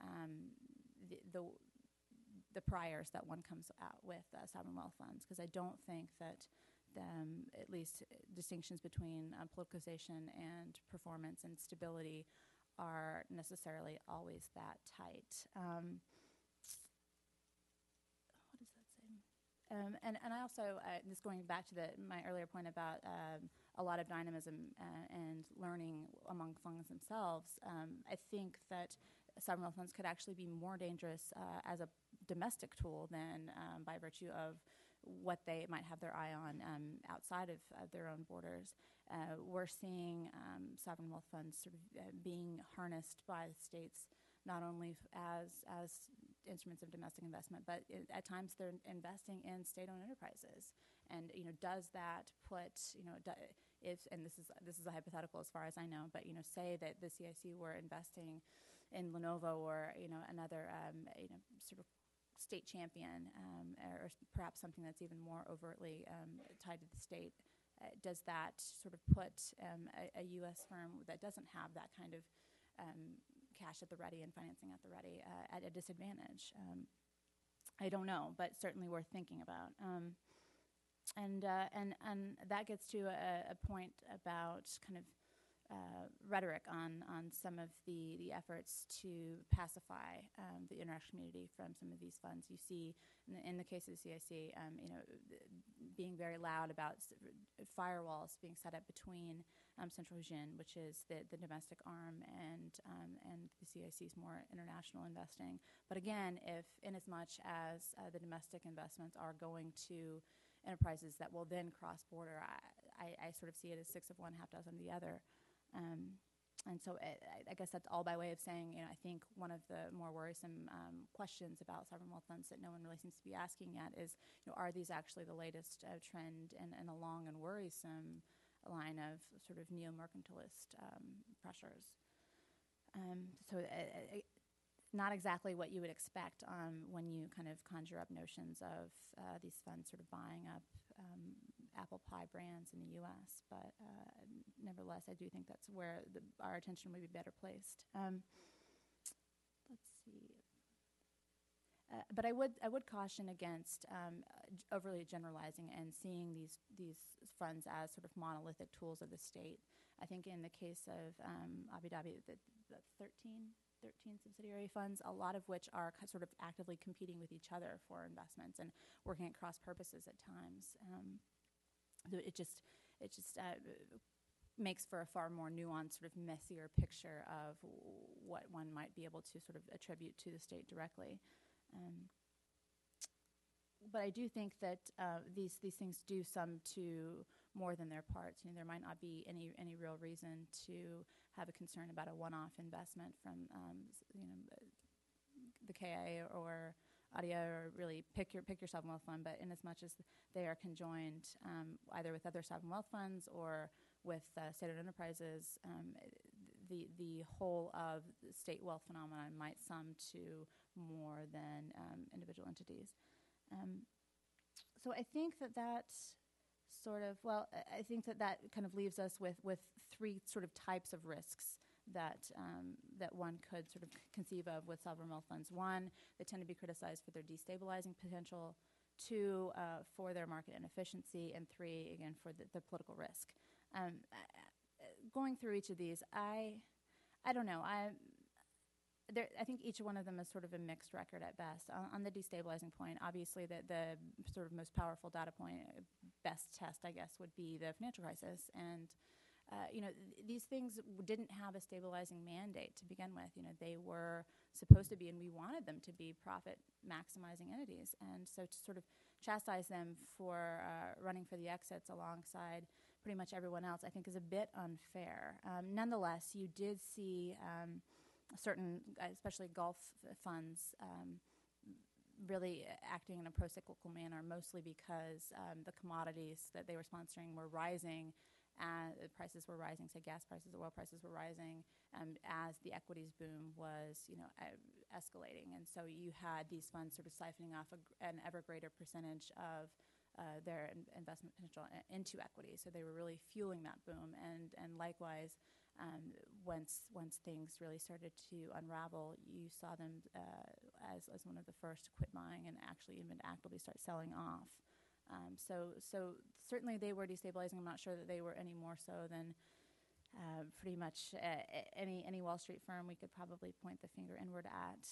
Speaker 5: the priors that one comes out with sovereign wealth funds, because I don't think that at least distinctions between politicization and performance and stability are necessarily always that tight. What does that say? And I also, just going back to my earlier point about a lot of dynamism and learning among funds themselves, I think that sovereign wealth funds could actually be more dangerous as a domestic tool than by virtue of what they might have their eye on outside of their own borders. We're seeing sovereign wealth funds sort of being harnessed by the states, not only as instruments of domestic investment, but at times they're investing in state-owned enterprises. And does that put and this is a hypothetical as far as I know, but say that the CIC were investing in Lenovo or another sort of state champion, or perhaps something that's even more overtly tied to the state. Does that sort of put a U.S. firm that doesn't have that kind of cash at the ready and financing at the ready at a disadvantage? I don't know, but certainly worth thinking about. And that gets to a point about kind of rhetoric on some of the efforts to pacify the international community from some of these funds. You see, in the case of the CIC, being very loud about firewalls being set up between Central Huijin, which is the domestic arm, and the CIC's more international investing. But again, if inasmuch as the domestic investments are going to enterprises that will then cross border, I sort of see it as six of one, half dozen of the other. And so I guess that's all by way of saying, I think one of the more worrisome questions about sovereign wealth funds that no one really seems to be asking yet is, are these actually the latest trend in a long and worrisome line of sort of neo-mercantilist pressures? So not exactly what you would expect when you kind of conjure up notions of these funds sort of buying up apple pie brands in the U.S., but nevertheless, I do think that's where our attention would be better placed. Let's see. But I would caution against overly generalizing and seeing these funds as sort of monolithic tools of the state. I think in the case of Abu Dhabi, the 13 subsidiary funds, a lot of which are sort of actively competing with each other for investments and working at cross purposes at times. It just makes for a far more nuanced, sort of messier picture of what one might be able to sort of attribute to the state directly. But I do think that these things do sum to more than their parts. There might not be any real reason to have a concern about a one-off investment from the KIA or ADIA, or really pick your sovereign wealth fund. But in as much as they are conjoined either with other sovereign wealth funds or with state-owned enterprises, the whole of the state wealth phenomenon might sum to more than individual entities. So I think that sort of, I think that kind of leaves us with three sort of types of risks that one could sort of conceive of with sovereign wealth funds. One, they tend to be criticized for their destabilizing potential. Two, for their market inefficiency. And three, again, for the political risk. Going through each of these, I don't know. I think each one of them is sort of a mixed record at best. On the destabilizing point, obviously the sort of most powerful data point, best test, I guess, would be the financial crisis. And these things didn't have a stabilizing mandate to begin with. They were supposed to be, and we wanted them to be, profit maximizing entities. And so to sort of chastise them for running for the exits alongside pretty much everyone else, I think is a bit unfair. Nonetheless, you did see certain, especially Gulf funds, really acting in a pro-cyclical manner, mostly because the commodities that they were sponsoring were rising the prices were rising, say gas prices, oil prices were rising, as the equities boom was, escalating. And so you had these funds sort of siphoning off an ever greater percentage of their investment potential into equity. So they were really fueling that boom. And likewise, once things really started to unravel, you saw them as one of the first to quit buying and actually even actively start selling off. So certainly they were destabilizing. I'm not sure that they were any more so than pretty much any Wall Street firm we could probably point the finger inward at.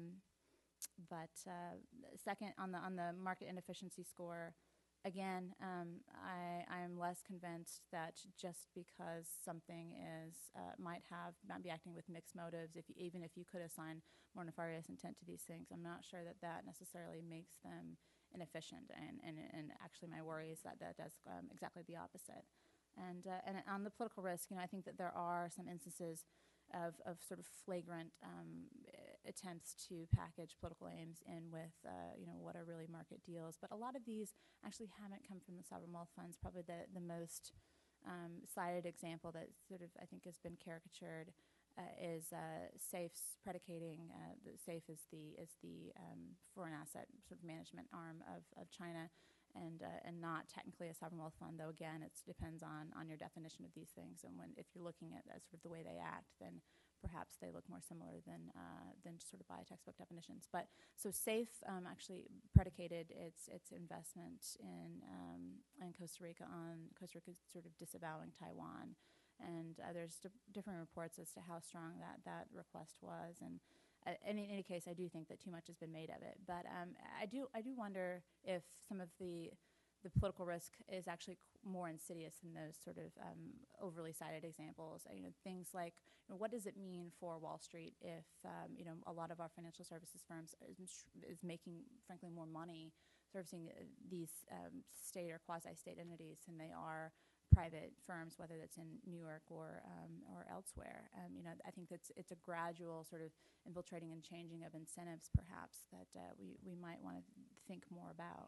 Speaker 5: But second, on the market inefficiency score, again, I'm less convinced that just because something might be acting with mixed motives, even if you could assign more nefarious intent to these things, I'm not sure that necessarily makes them inefficient. And actually, my worry is that does exactly the opposite. And on the political risk, I think that there are some instances of sort of flagrant attempts to package political aims in with what are really market deals. But a lot of these actually haven't come from the sovereign wealth funds. Probably the most cited example that sort of I think has been caricatured is SAFE's predicating SAFE is the foreign asset sort of management arm of China. And not technically a sovereign wealth fund, though. Again, it depends on your definition of these things. And if you're looking at sort of the way they act, then perhaps they look more similar than sort of by textbook definitions. But so SAFE actually predicated its investment in Costa Rica on Costa Rica sort of disavowing Taiwan, and there's different reports as to how strong that request was. And in any case, I do think that too much has been made of it. But I do wonder if some of the political risk is actually more insidious than those sort of overly cited examples. Things like, what does it mean for Wall Street if a lot of our financial services firms is making, frankly, more money servicing these state or quasi-state entities than they are private firms, whether that's in New York or elsewhere. I think it's a gradual sort of infiltrating and changing of incentives, perhaps, that we might want to think more about.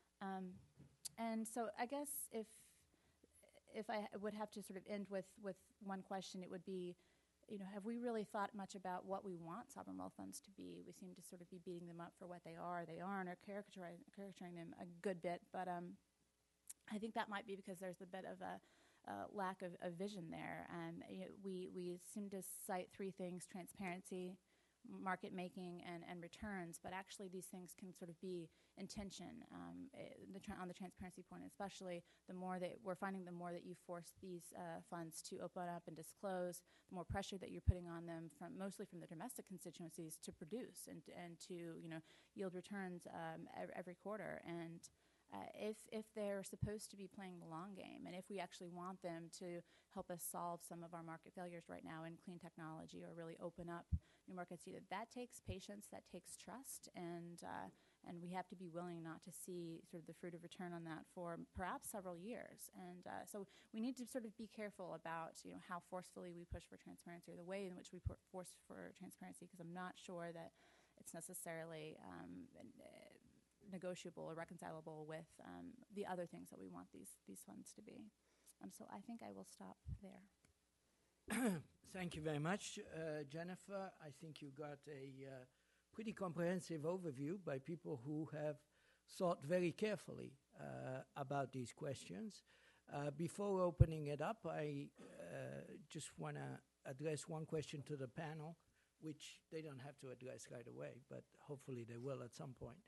Speaker 5: And so I guess if I would have to sort of end with one question, it would be, have we really thought much about what we want sovereign wealth funds to be? We seem to sort of be beating them up for what they are. They aren't, or caricaturing them a good bit, but I think that might be because there's a bit of a lack of vision there. We seem to cite three things: transparency, market making, and returns. But actually, these things can sort of be in tension. On the transparency point, especially, the more that we're finding, the more that you force these funds to open up and disclose, the more pressure that you're putting on them, mostly from the domestic constituencies, to produce and to yield returns every quarter. And if they're supposed to be playing the long game, and if we actually want them to help us solve some of our market failures right now in clean technology or really open up new markets, that takes patience, that takes trust, and we have to be willing not to see sort of the fruit of return on that for perhaps several years. And so we need to sort of be careful about how forcefully we push for transparency, or the way in which we force for transparency, because I'm not sure that it's necessarily negotiable or reconcilable with the other things that we want these funds to be. So I think I will stop there.
Speaker 2: Thank you very much, Jennifer. I think you got a pretty comprehensive overview by people who have thought very carefully about these questions. Before opening it up, I just want to address one question to the panel, which they don't have to address right away, but hopefully they will at some point.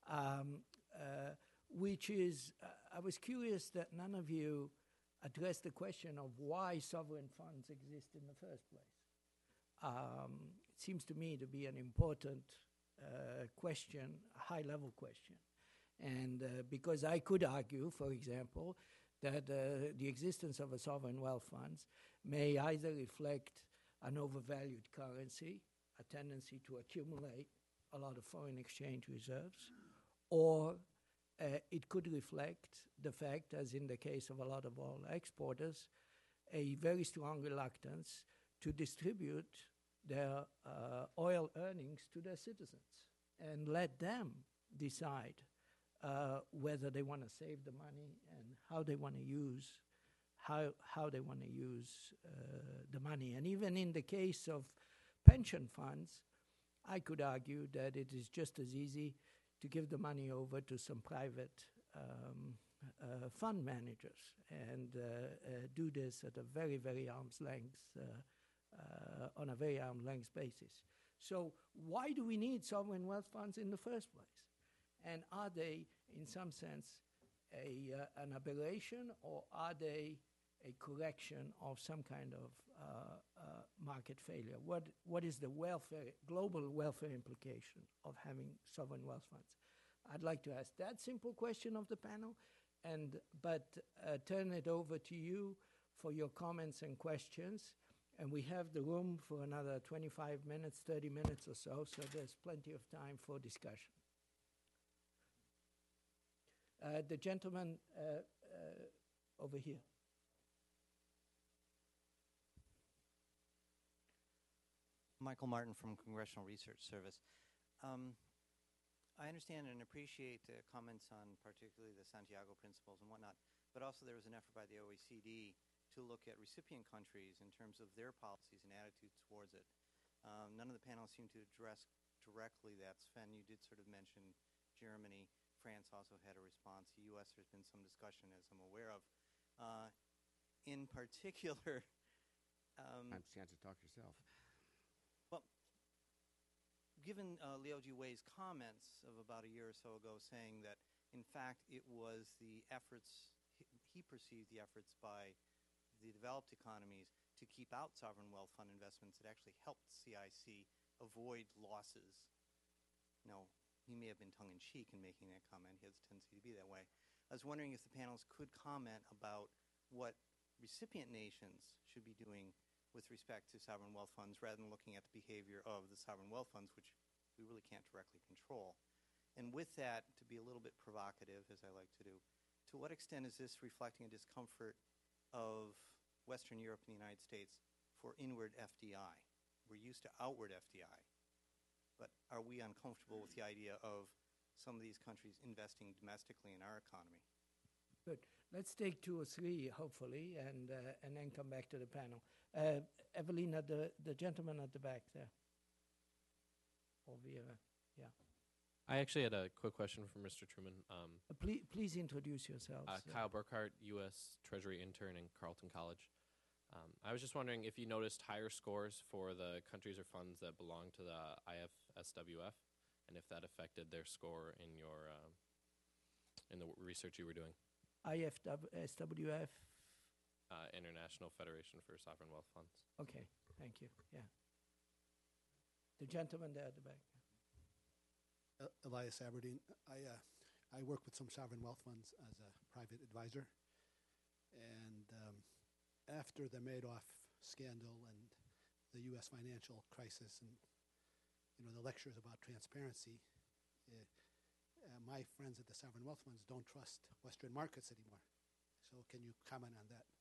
Speaker 2: Which is, I was curious that none of you addressed the question of why sovereign funds exist in the first place. It seems to me to be an important question, a high-level question. And because I could argue, for example, that the existence of a sovereign wealth funds may either reflect an overvalued currency, a tendency to accumulate a lot of foreign exchange reserves, or it could reflect the fact, as in the case of a lot of oil exporters, a very strong reluctance to distribute their oil earnings to their citizens and let them decide whether they want to save the money and how they want to use how they want to use the money. And even in the case of pension funds, I could argue that it is just as easy to give the money over to some private fund managers and do this at a very, very arm's length, on a very arm's length basis. So why do we need sovereign wealth funds in the first place? And are they, in some sense, an aberration, or are they a correction of some kind of market failure? What is the global welfare implication of having sovereign wealth funds? I'd like to ask that simple question of the panel, but turn it over to you for your comments and questions. And we have the room for another 25 minutes, 30 minutes or so there's plenty of time for discussion. The gentleman over here.
Speaker 6: Michael Martin from Congressional Research Service. I understand and appreciate comments on particularly the Santiago principles and whatnot, but also there was an effort by the OECD to look at recipient countries in terms of their policies and attitudes towards it. None of the panelists seem to address directly that. Sven, you did sort of mention Germany. France also had a response. The U.S., there's been some discussion, as I'm aware of. In particular...
Speaker 3: Have a chance to talk yourself.
Speaker 6: Well, given Liu Jiwei's comments of about a year or so ago saying that, in fact, it was the efforts, he perceived the efforts by the developed economies to keep out sovereign wealth fund investments that actually helped CIC avoid losses. Now, he may have been tongue-in-cheek in making that comment. He has a tendency to be that way. I was wondering if the panelists could comment about what recipient nations should be doing with respect to sovereign wealth funds rather than looking at the behavior of the sovereign wealth funds, which we really can't directly control. And with that, to be a little bit provocative, as I like to do, to what extent is this reflecting a discomfort of Western Europe and the United States for inward FDI? We're used to outward FDI. But are we uncomfortable with the idea of some of these countries investing domestically in our economy?
Speaker 2: Good. Let's take two or three, hopefully, and then come back to the panel. Evelina, the gentleman at the back there. Over here, yeah.
Speaker 7: I actually had a quick question for Mr. Truman.
Speaker 2: Please introduce yourselves.
Speaker 7: Kyle Burkhart, U.S. Treasury intern in Carleton College. I was just wondering if you noticed higher scores for the countries or funds that belong to the IFSWF, and if that affected their score in your in the research you were doing.
Speaker 2: IFSWF?
Speaker 7: International Federation for Sovereign Wealth Funds.
Speaker 2: Okay, thank you. Yeah. The gentleman there at the back.
Speaker 8: Elias Aberdeen. I work with some sovereign wealth funds as a private advisor, and after the Madoff scandal and the U.S. financial crisis, and the lectures about transparency, my friends at the sovereign wealth funds don't trust Western markets anymore. So, can you comment on that?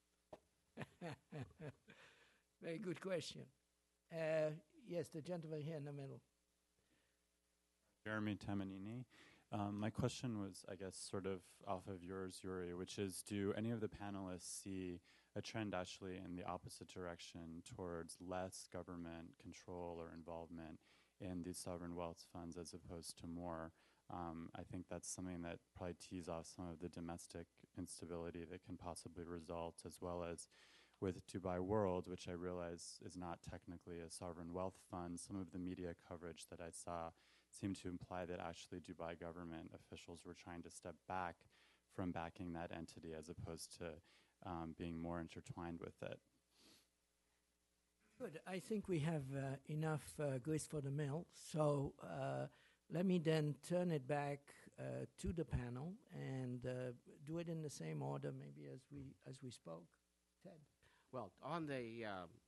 Speaker 2: Very good question. Yes, the gentleman here in the middle.
Speaker 9: Jeremy Tamanini. My question was, I guess, sort of off of yours, Yuri, which is, do any of the panelists see a trend actually in the opposite direction towards less government control or involvement in these sovereign wealth funds as opposed to more? I think that's something that probably tees off some of the domestic instability that can possibly result, as well as with Dubai World, which I realize is not technically a sovereign wealth fund. Some of the media coverage that I saw seemed to imply that actually Dubai government officials were trying to step back from backing that entity as opposed to being more intertwined with it.
Speaker 2: Good. I think we have enough grist for the mill. So let me then turn it back to the panel and do it in the same order, maybe as we spoke. Ted.
Speaker 3: Well, on the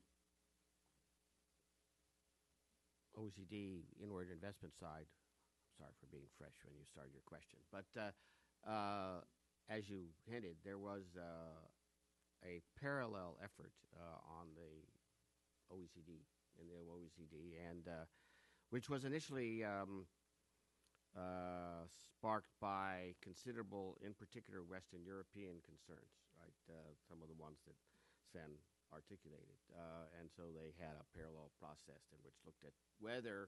Speaker 3: OECD inward investment side, sorry for being fresh when you started your question, but as you hinted, there was a parallel effort on the OECD, and which was initially sparked by considerable, in particular, Western European concerns, right? some of the ones that Sven articulated. And so they had a parallel process in which looked at whether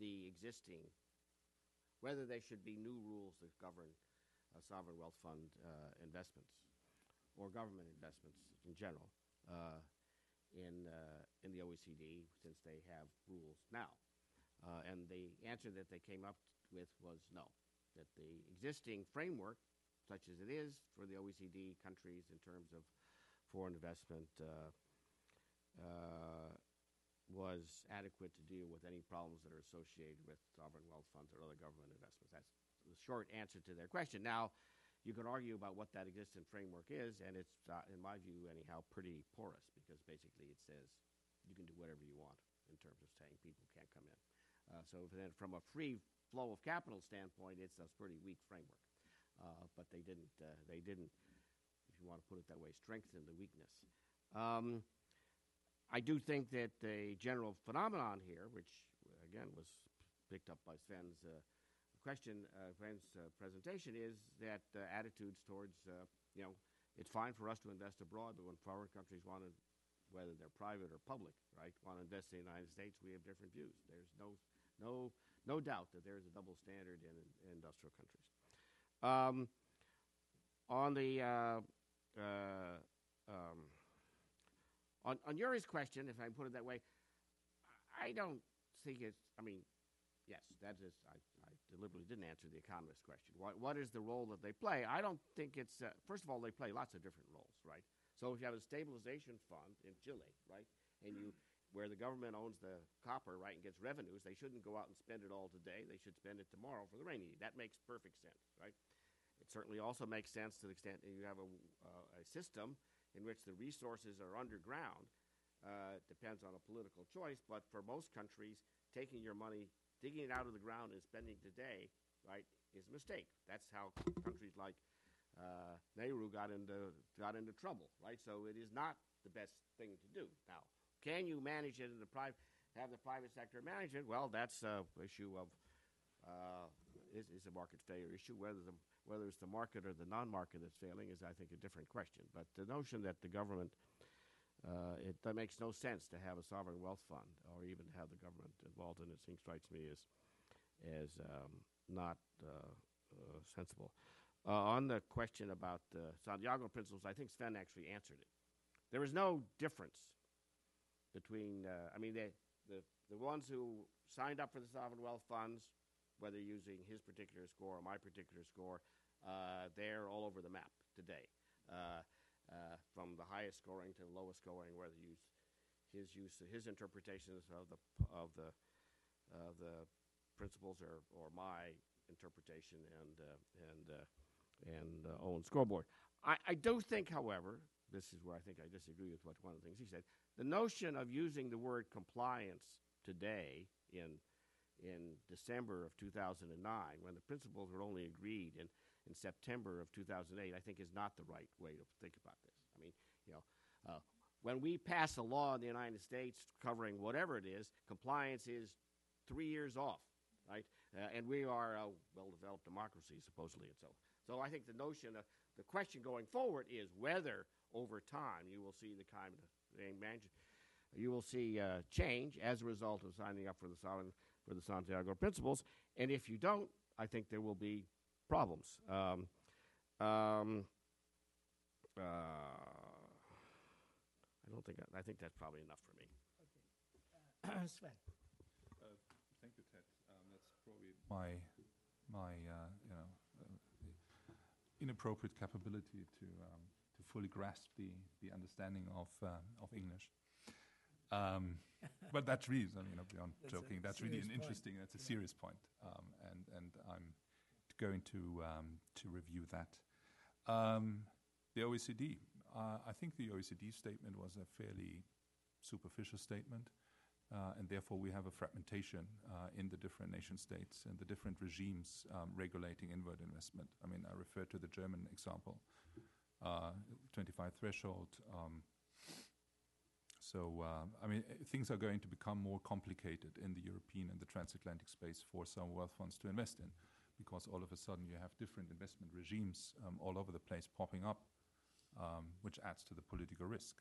Speaker 3: there should be new rules that govern sovereign wealth fund investments or government investments in general in the OECD, since they have rules now. And the answer that they came up with was no, that the existing framework, such as it is for the OECD countries in terms of foreign investment, was adequate to deal with any problems that are associated with sovereign wealth funds or other government investments. That's the short answer to their question. Now, you can argue about what that existing framework is, and it's, in my view anyhow, pretty porous, because basically it says you can do whatever you want in terms of saying people can't come in. So then from a free flow of capital standpoint, it's a pretty weak framework. But they didn't, if you want to put it that way, strengthen the weakness. I do think that the general phenomenon here, which again was picked up by Sven's presentation, is that attitudes towards, it's fine for us to invest abroad, but when foreign countries want to, whether they're private or public, right, want to invest in the United States, we have different views. There's no doubt that there's a double standard in industrial countries. On Yuri's question, if I put it that way, I don't think it's, yes, that is, I deliberately didn't answer the economist question. What is the role that they play? I don't think it's, first of all, they play lots of different roles, right? So if you have a stabilization fund in Chile, right, and where the government owns the copper, right, and gets revenues, they shouldn't go out and spend it all today. They should spend it tomorrow for the rainy day. That makes perfect sense, right? It certainly also makes sense to the extent that you have a system in which the resources are underground. Depends on a political choice, but for most countries, taking your money, digging it out of the ground and spending today, right, is a mistake. That's how countries like Nehru got into trouble, right? So it is not the best thing to do. Now, can you manage it in have the private sector manage it? Well, that's an issue of is a market failure issue. Whether it's the market or the non-market that's failing is, I think, a different question. But the notion that the government, that makes no sense to have a sovereign wealth fund or even have the government involved in it, strikes me as not sensible. On the question about the Santiago principles, I think Sven actually answered it. There is no difference between, the ones who signed up for the sovereign wealth funds, whether using his particular score or my particular score, they're all over the map today, from the highest scoring to the lowest scoring, whether his interpretations of the principles or my interpretation and Owen's scoreboard. I do think, however, this is where I think I disagree with one of the things he said. The notion of using the word compliance today in December of 2009, when the principles were only agreed in September of 2008, I think is not the right way to think about this. When we pass a law in the United States covering whatever it is, compliance is 3 years off, right? And we are a well-developed democracy, supposedly, and so. So I think the notion of the question going forward is whether over time you will see the kind of you will see change as a result of signing up for the Santiago principles, and if you don't, I think there will be problems. I think that's probably enough for me.
Speaker 2: Okay. Sven.
Speaker 4: Thank you, Ted. That's probably my inappropriate capability to fully grasp the understanding of English. But that's really, beyond joking, that's really an interesting, that's a serious point, and I'm going to review that. The OECD, I think the OECD statement was a fairly superficial statement, and therefore we have a fragmentation in the different nation states and the different regimes regulating inward investment. I refer to the German example, 25 threshold. Things are going to become more complicated in the European and the transatlantic space for some wealth funds to invest in, because all of a sudden you have different investment regimes all over the place popping up. which adds to the political risk.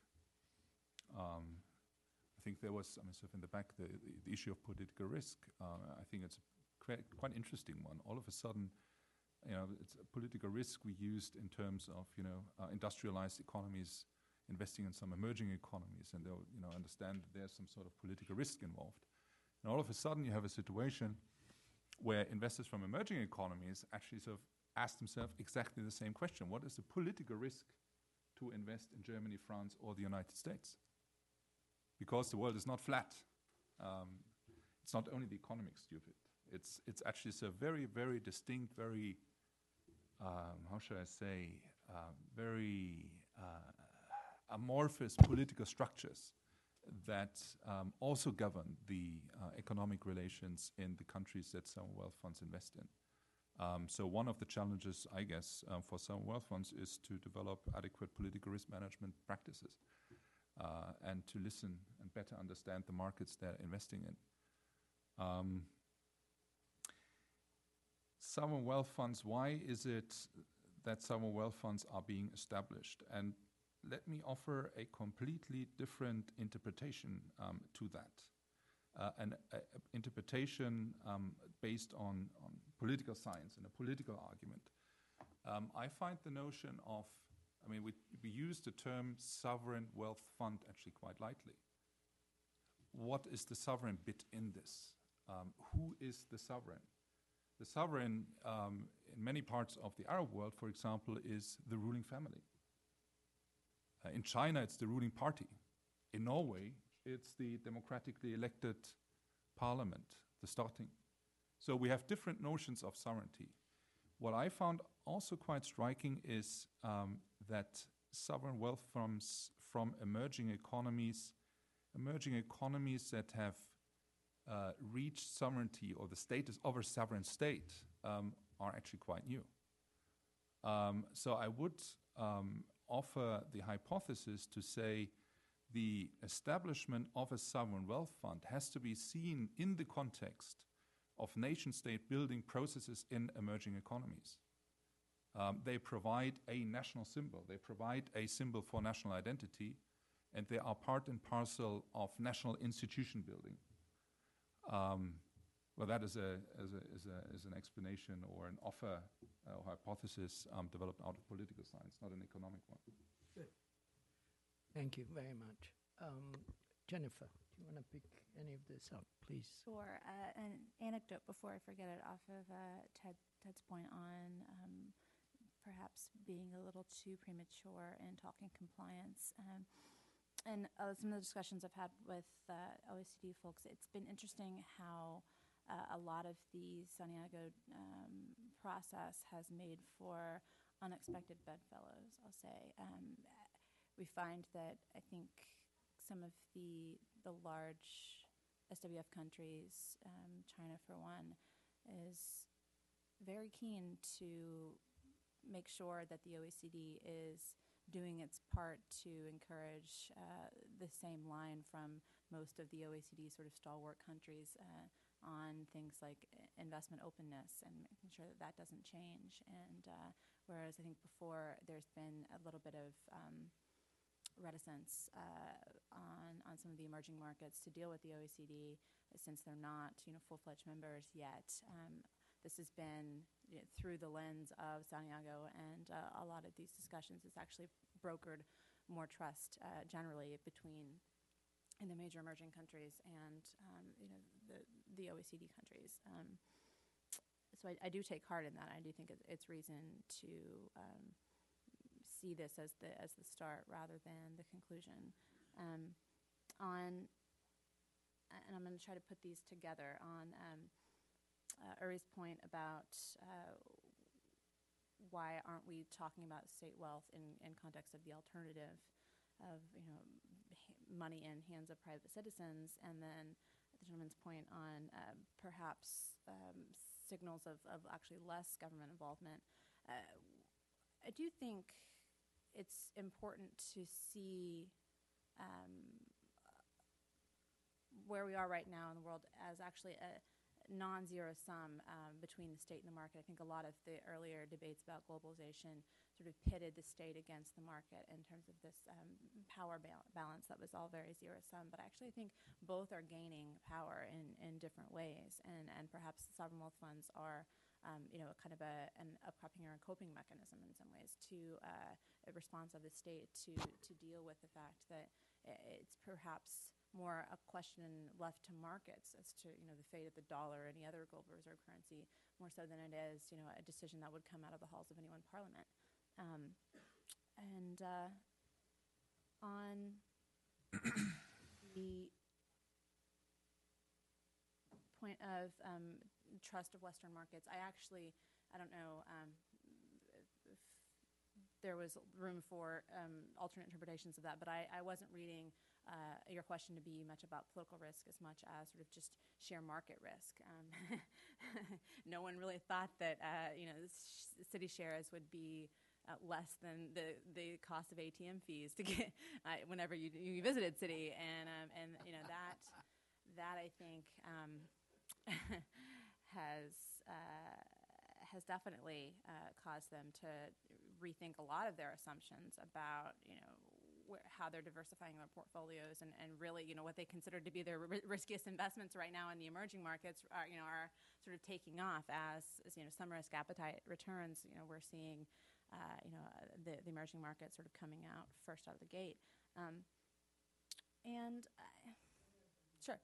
Speaker 4: I think there was, sort of in the back, the issue of political risk. I think it's a quite interesting one. All of a sudden, it's a political risk we used in terms of, industrialized economies investing in some emerging economies, and they'll, understand that there's some sort of political risk involved. And all of a sudden, you have a situation where investors from emerging economies actually sort of ask themselves exactly the same question: what is the political risk to invest in Germany, France, or the United States? Because the world is not flat. It's not only the economic stupid. It's actually a very, very distinct, very, how should I say, very amorphous political structures that also govern the economic relations in the countries that sovereign wealth funds invest in. So one of the challenges, I guess, for sovereign wealth funds is to develop adequate political risk management practices and to listen and better understand the markets they're investing in. Sovereign wealth funds, why is it that sovereign wealth funds are being established? And let me offer a completely different interpretation to that. An interpretation based on political science and a political argument. I find the notion of, we use the term sovereign wealth fund actually quite lightly. What is the sovereign bit in this? Who is the sovereign? The sovereign in many parts of the Arab world, for example, is the ruling family. In China, it's the ruling party. In Norway, it's the democratically elected parliament, the starting. So we have different notions of sovereignty. What I found also quite striking is that sovereign wealth funds from emerging economies that have reached sovereignty or the status of a sovereign state are actually quite new. So I would offer the hypothesis to say the establishment of a sovereign wealth fund has to be seen in the context of nation-state building processes in emerging economies. They provide a national symbol. They provide a symbol for national identity, and they are part and parcel of national institution building. Well, that is an explanation or an offer or hypothesis developed out of political science, not an economic one.
Speaker 2: Good. Thank you very much. Jennifer, do you want to pick any of this up, please?
Speaker 5: Sure. An anecdote before I forget it, off of Ted's point on perhaps being a little too premature in talking compliance. And some of the discussions I've had with OECD folks, it's been interesting how a lot of the Santiago process has made for unexpected bedfellows, I'll say. We find that I think some of the large SWF countries, China for one, is very keen to make sure that the OECD is doing its part to encourage the same line from most of the OECD sort of stalwart countries on things like investment openness and making sure that that doesn't change. And whereas I think before there's been a little bit of reticence on some of the emerging markets to deal with the OECD since they're not full-fledged members yet. This has been through the lens of Santiago, and a lot of these discussions has actually brokered more trust generally between the major emerging countries and the OECD countries. So I do take heart in that. I do think it's reason to see this as the start rather than the conclusion. And I'm going to try to put these together on Uri's point about why aren't we talking about state wealth in context of the alternative of money in hands of private citizens, and then the gentleman's point on perhaps signals of actually less government involvement. I do think it's important to see where we are right now in the world as actually a non-zero sum between the state and the market. I think a lot of the earlier debates about globalization sort of pitted the state against the market in terms of this power balance that was all very zero-sum. But actually I think both are gaining power in different ways, and perhaps sovereign wealth funds are kind of an upcropping or a coping mechanism in some ways to a response of the state to deal with the fact that it's perhaps more a question left to markets as to the fate of the dollar or any other gold reserve currency, more so than it is a decision that would come out of the halls of any one parliament. On the point of trust of Western markets, I don't know if there was room for alternate interpretations of that, but I wasn't reading your question to be much about political risk as much as sort of just sheer market risk. No one really thought that city shares would be less than the cost of ATM fees to get whenever you visited Citi, and that I think has definitely caused them to rethink a lot of their assumptions about how they're diversifying their portfolios, and really what they consider to be their riskiest investments right now in the emerging markets are sort of taking off as some risk appetite returns. We're seeing the emerging markets sort of coming out first out of the gate, sure.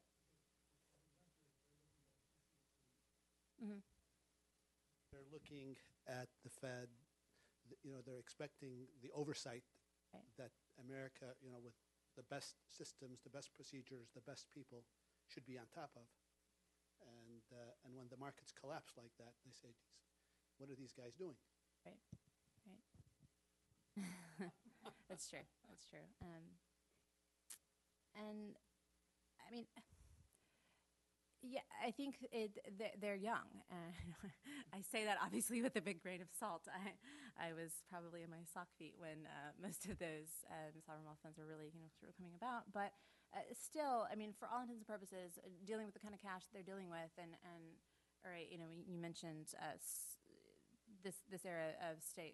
Speaker 5: Mm-hmm.
Speaker 8: They're looking at the Fed. They're expecting the oversight that America, with the best systems, the best procedures, the best people, should be on top of. And when the markets collapse like that, they say, "What are these guys doing?"
Speaker 5: Right. That's true. And I mean, yeah, I think they're young. I say that obviously with a big grain of salt. I was probably in my sock feet when most of those sovereign wealth funds were really sort of coming about. But still, I mean, for all intents and purposes, dealing with the kind of cash that they're dealing with, and all right, you mentioned this era of state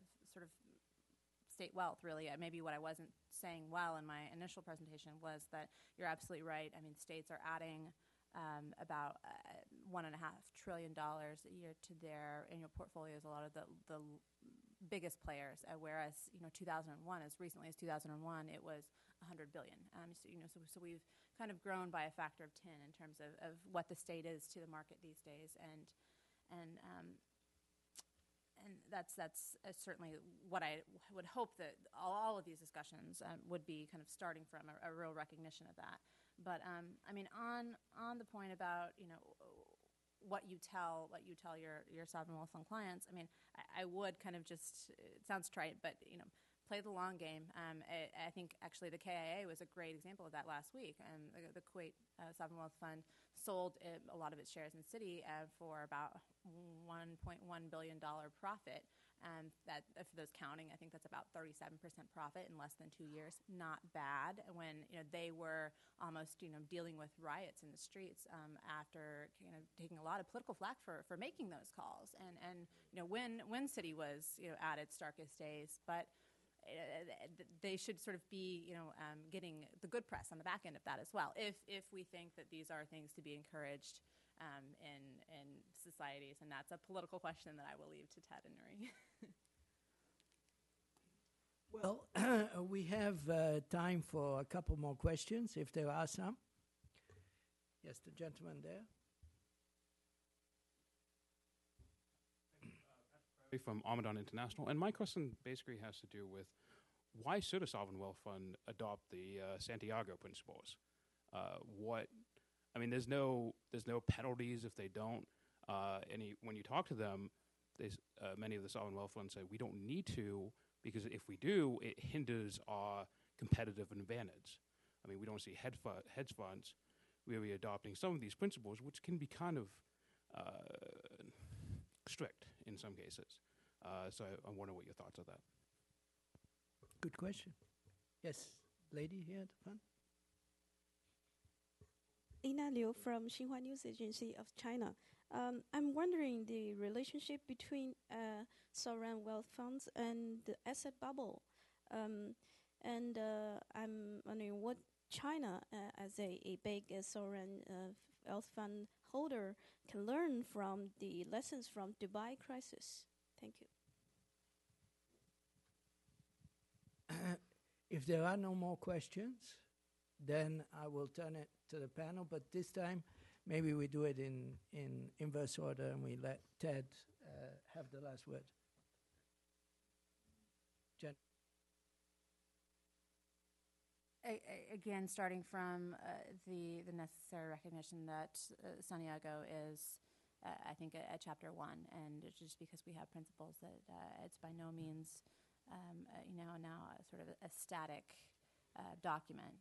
Speaker 5: wealth. Really, maybe what I wasn't saying well in my initial presentation was that you're absolutely right. I mean, states are adding about $1.5 trillion a year to their annual portfolios. A lot of the biggest players, whereas 2001, as recently as 2001, it was $100 billion. So we've kind of grown by a factor of 10 in terms of what the state is to the market these days, and that's certainly what I would hope that all of these discussions would be kind of starting from a real recognition of that. But I mean, on the point about what you tell your sovereign wealth fund clients, I mean, I would kind of just, it sounds trite, but play the long game. I think actually the KIA was a great example of that last week. The Kuwait Sovereign Wealth Fund sold a lot of its shares in Citi for about $1.1 billion profit. That, for those counting, I think that's about 37% profit in less than 2 years. Not bad when they were almost dealing with riots in the streets after taking a lot of political flack for making those calls. And when Citi was at its darkest days, but they should sort of be getting the good press on the back end of that as well. If we think that these are things to be encouraged in societies, and that's a political question that I will leave to Ted and Nuri.
Speaker 2: Well, we have time for a couple more questions, if there are some. Yes, the gentleman there.
Speaker 10: From Amadon International, and my question basically has to do with why should a sovereign wealth fund adopt the Santiago principles? There's no penalties if they don't. When you talk to them, many of the sovereign wealth funds say we don't need to, because if we do, it hinders our competitive advantage. I mean, we don't see hedge funds really adopting some of these principles, which can be kind of strict in some cases. So I wonder what your thoughts are that.
Speaker 2: Good question. Yes, lady here at the front.
Speaker 11: Ina Liu from Xinhua News Agency of China. I'm wondering the relationship between sovereign wealth funds and the asset bubble. I'm wondering what China, as a big sovereign wealth fund holder, can learn from the lessons from Dubai crisis. Thank you.
Speaker 2: If there are no more questions, then I will turn it to the panel. But this time, maybe we do it in inverse order and we let Ted have the last word. Jen.
Speaker 5: Again, starting from the necessary recognition that Santiago is, I think, a chapter one, and it's just because we have principles that it's by no means, now a sort of a static document.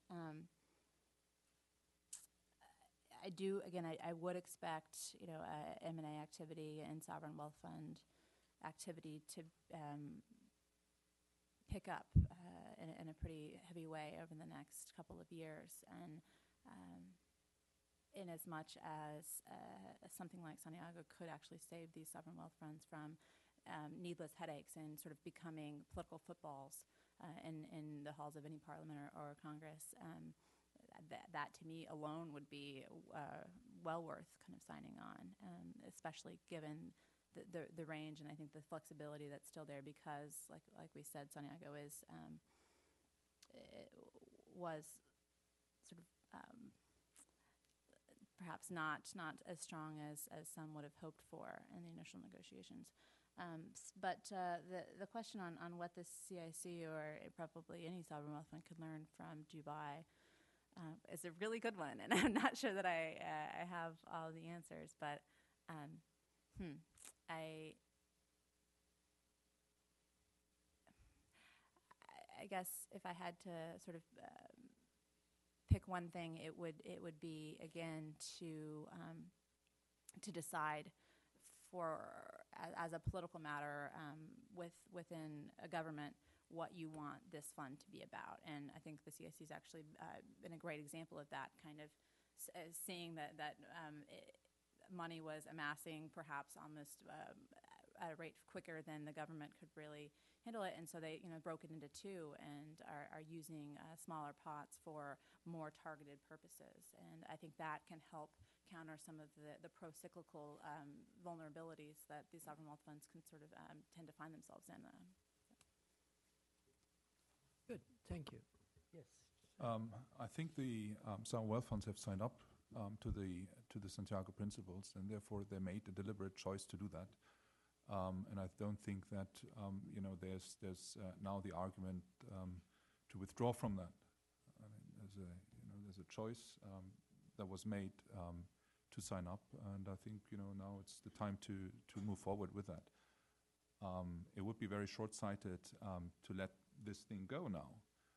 Speaker 5: I do, again, I would expect, M&A activity and sovereign wealth fund activity to pick up in a pretty heavy way over the next couple of years. And in as much as something like Santiago could actually save these sovereign wealth funds from needless headaches and sort of becoming political footballs in the halls of any parliament or Congress, that to me alone would be well worth kind of signing on, especially given the range and I think the flexibility that's still there because, like we said, Santiago was sort of perhaps not as strong as some would have hoped for in the initial negotiations. But the question on what the CIC or probably any sovereign wealth fund could learn from Dubai is a really good one, and I'm not sure that I have all the answers, but I guess if I had to sort of pick one thing, it would be again to decide as a political matter within a government what you want this fund to be about. And I think the CIC has actually been a great example of that, kind of seeing that money was amassing perhaps almost at a rate quicker than the government could really handle it. And so they broke it into two and are using smaller pots for more targeted purposes. And I think that can help counter some of the pro-cyclical vulnerabilities that these sovereign wealth funds can sort of tend to find themselves in.
Speaker 2: Good, thank you. Yes.
Speaker 4: I think the sovereign wealth funds have signed up to the Santiago Principles, and therefore they made a deliberate choice to do that. And I don't think that there's now the argument to withdraw from that. I mean, there's a choice that was made to sign up, and I think now it's the time to move forward with that. It would be very short-sighted to let this thing go now.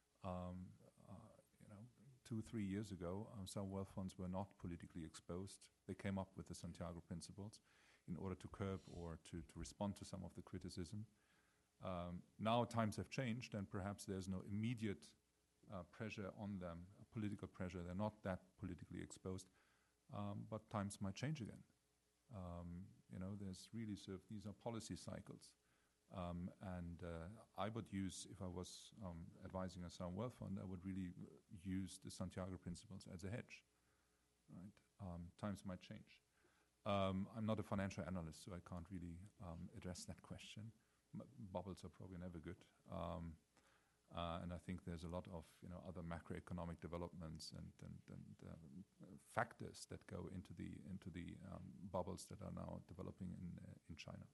Speaker 4: 2-3 years ago, some wealth funds were not politically exposed. They came up with the Santiago Principles in order to curb or to respond to some of the criticism. Now times have changed, and perhaps there's no immediate pressure on them, political pressure. They're not that politically exposed, but times might change again. There's really these are policy cycles. I would use, if I was advising a sovereign wealth fund, I would really use the Santiago Principles as a hedge. Right? Times might change. I'm not a financial analyst, so I can't really address that question. Bubbles are probably never good. And I think there's a lot of other macroeconomic developments and factors that go into the bubbles that are now developing in China.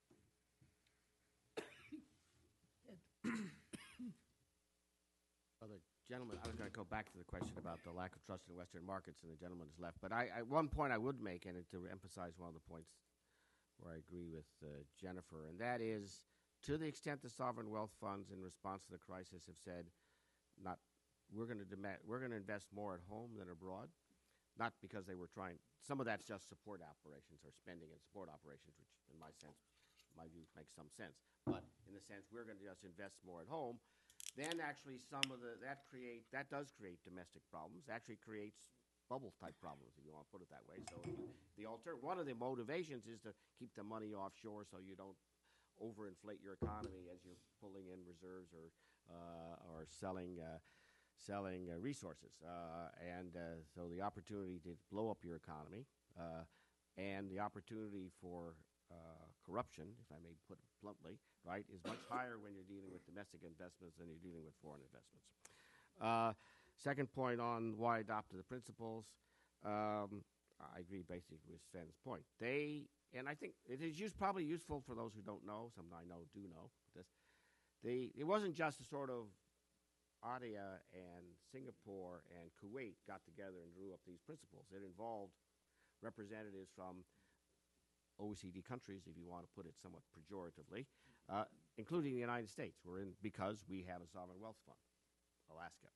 Speaker 3: Well, the gentleman, I was going to go back to the question about the lack of trust in Western markets, and the gentleman has left. But one point I would make, and to emphasize one of the points where I agree with Jennifer, and that is, to the extent the sovereign wealth funds in response to the crisis have said, we're going to invest more at home than abroad, not because they were trying. Some of that's just support operations or spending and support operations, which in my view makes some sense. But in the sense we're going to just invest more at home, then actually that does create domestic problems. Actually creates bubble type problems, if you want to put it that way. So one of the motivations is to keep the money offshore so you don't overinflate your economy as you're pulling in reserves or selling resources. So the opportunity to blow up your economy and the opportunity for corruption, if I may put it bluntly, right, is much higher when you're dealing with domestic investments than you're dealing with foreign investments. Second point on why adopted the principles, I agree basically with Sven's point. And I think it is probably useful for those who don't know, some I know do know this. It wasn't just a sort of ADIA and Singapore and Kuwait got together and drew up these principles. It involved representatives from OECD countries, if you want to put it somewhat pejoratively, including the United States. Because we have a sovereign wealth fund, Alaska.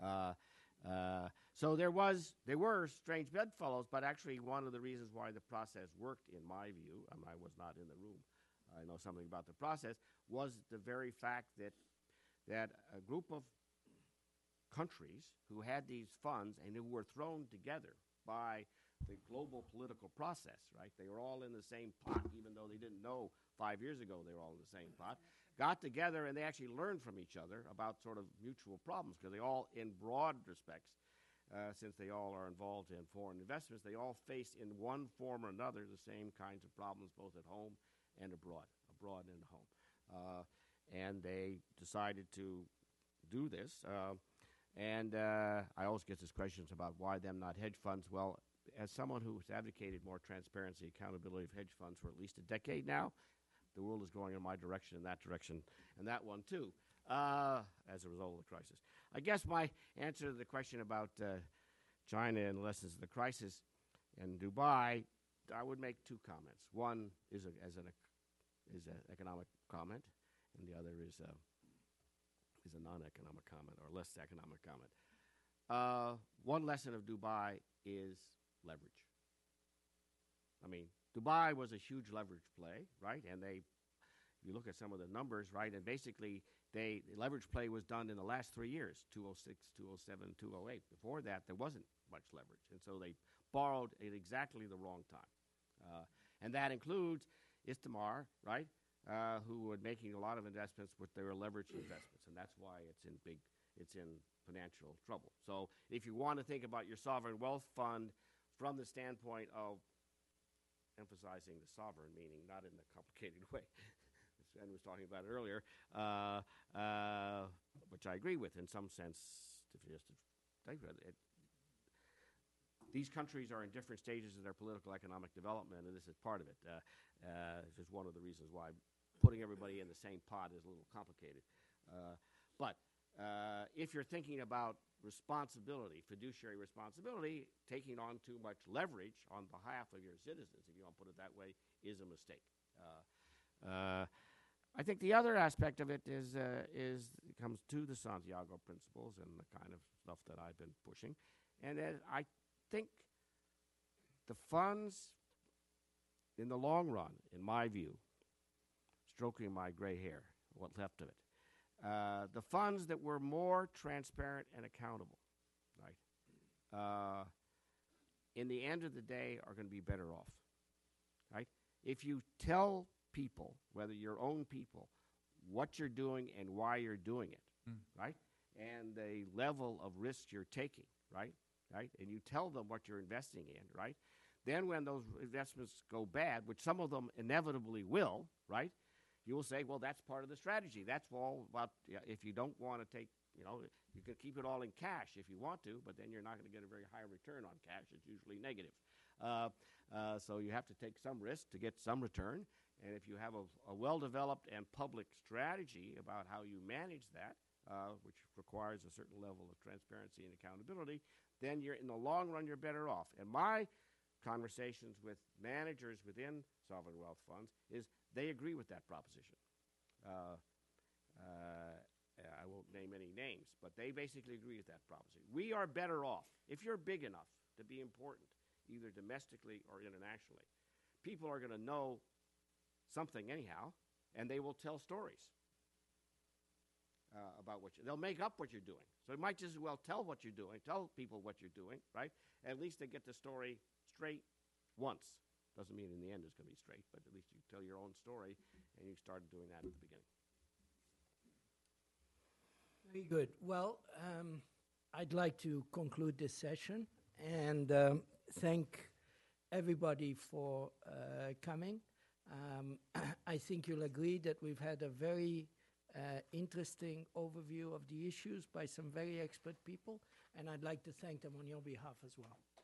Speaker 3: So there were strange bedfellows, but actually one of the reasons why the process worked, in my view, I was not in the room, I know something about the process, was the very fact that a group of countries who had these funds and who were thrown together by the global political process, right? They were all in the same pot, even though they didn't know 5 years ago they were all in the same pot. Got together and they actually learned from each other about sort of mutual problems, because they all, in broad respects, since they all are involved in foreign investments, they all face in one form or another the same kinds of problems both at home and abroad and at home. And they decided to do this. I always get these questions about why them, not hedge funds. Well, as someone who's advocated more transparency, accountability of hedge funds for at least a decade now, the world is going in my direction, and that one too, as a result of the crisis. I guess my answer to the question about China and the lessons of the crisis and Dubai, I would make two comments. One is an economic comment, and the other is a non-economic comment or less economic comment. One lesson of Dubai is leverage. I mean, Dubai was a huge leverage play, right? And you look at some of the numbers, right? And basically, the leverage play was done in the last 3 years, 2006, 2007, 2008. Before that, there wasn't much leverage. And so they borrowed at exactly the wrong time. And that includes Istamar, right? Who were making a lot of investments, but they were leveraged investments. And that's why it's in financial trouble. So if you want to think about your sovereign wealth fund from the standpoint of emphasizing the sovereign, meaning not in a complicated way, Sven was talking about it earlier, which I agree with in some sense. These countries are in different stages of their political economic development, and this is part of it. This is one of the reasons why putting everybody in the same pot is a little complicated. But if you're thinking about responsibility, fiduciary responsibility, taking on too much leverage on behalf of your citizens, if you want to put it that way, is a mistake. I think the other aspect of it comes to the Santiago principles and the kind of stuff that I've been pushing. And I think the funds, in the long run, in my view, stroking my gray hair, what's left of it, the funds that were more transparent and accountable, right, in the end of the day are going to be better off, right? If you tell people, whether your own people, what you're doing and why you're doing it, right, and the level of risk you're taking, right, and you tell them what you're investing in, right, then when those investments go bad, which some of them inevitably will, right, you will say, well, that's part of the strategy. That's all about, if you don't want to take, you can keep it all in cash if you want to, but then you're not going to get a very high return on cash. It's usually negative. So you have to take some risk to get some return. And if you have a well-developed and public strategy about how you manage that, which requires a certain level of transparency and accountability, then in the long run, you're better off. And my conversations with managers within sovereign wealth funds is they agree with that proposition. I won't name any names, but they basically agree with that proposition. We are better off if you're big enough to be important, either domestically or internationally. People are going to know something anyhow, and they will tell stories. about what they'll make up what you're doing. So it might just as well tell what you're doing, tell people what you're doing, right? At least they get the story straight once. Doesn't mean in the end it's going to be straight, but at least you tell your own story, and you started doing that at the beginning.
Speaker 2: Very good. Well, I'd like to conclude this session and thank everybody for coming. I think you'll agree that we've had a very interesting overview of the issues by some very expert people, and I'd like to thank them on your behalf as well.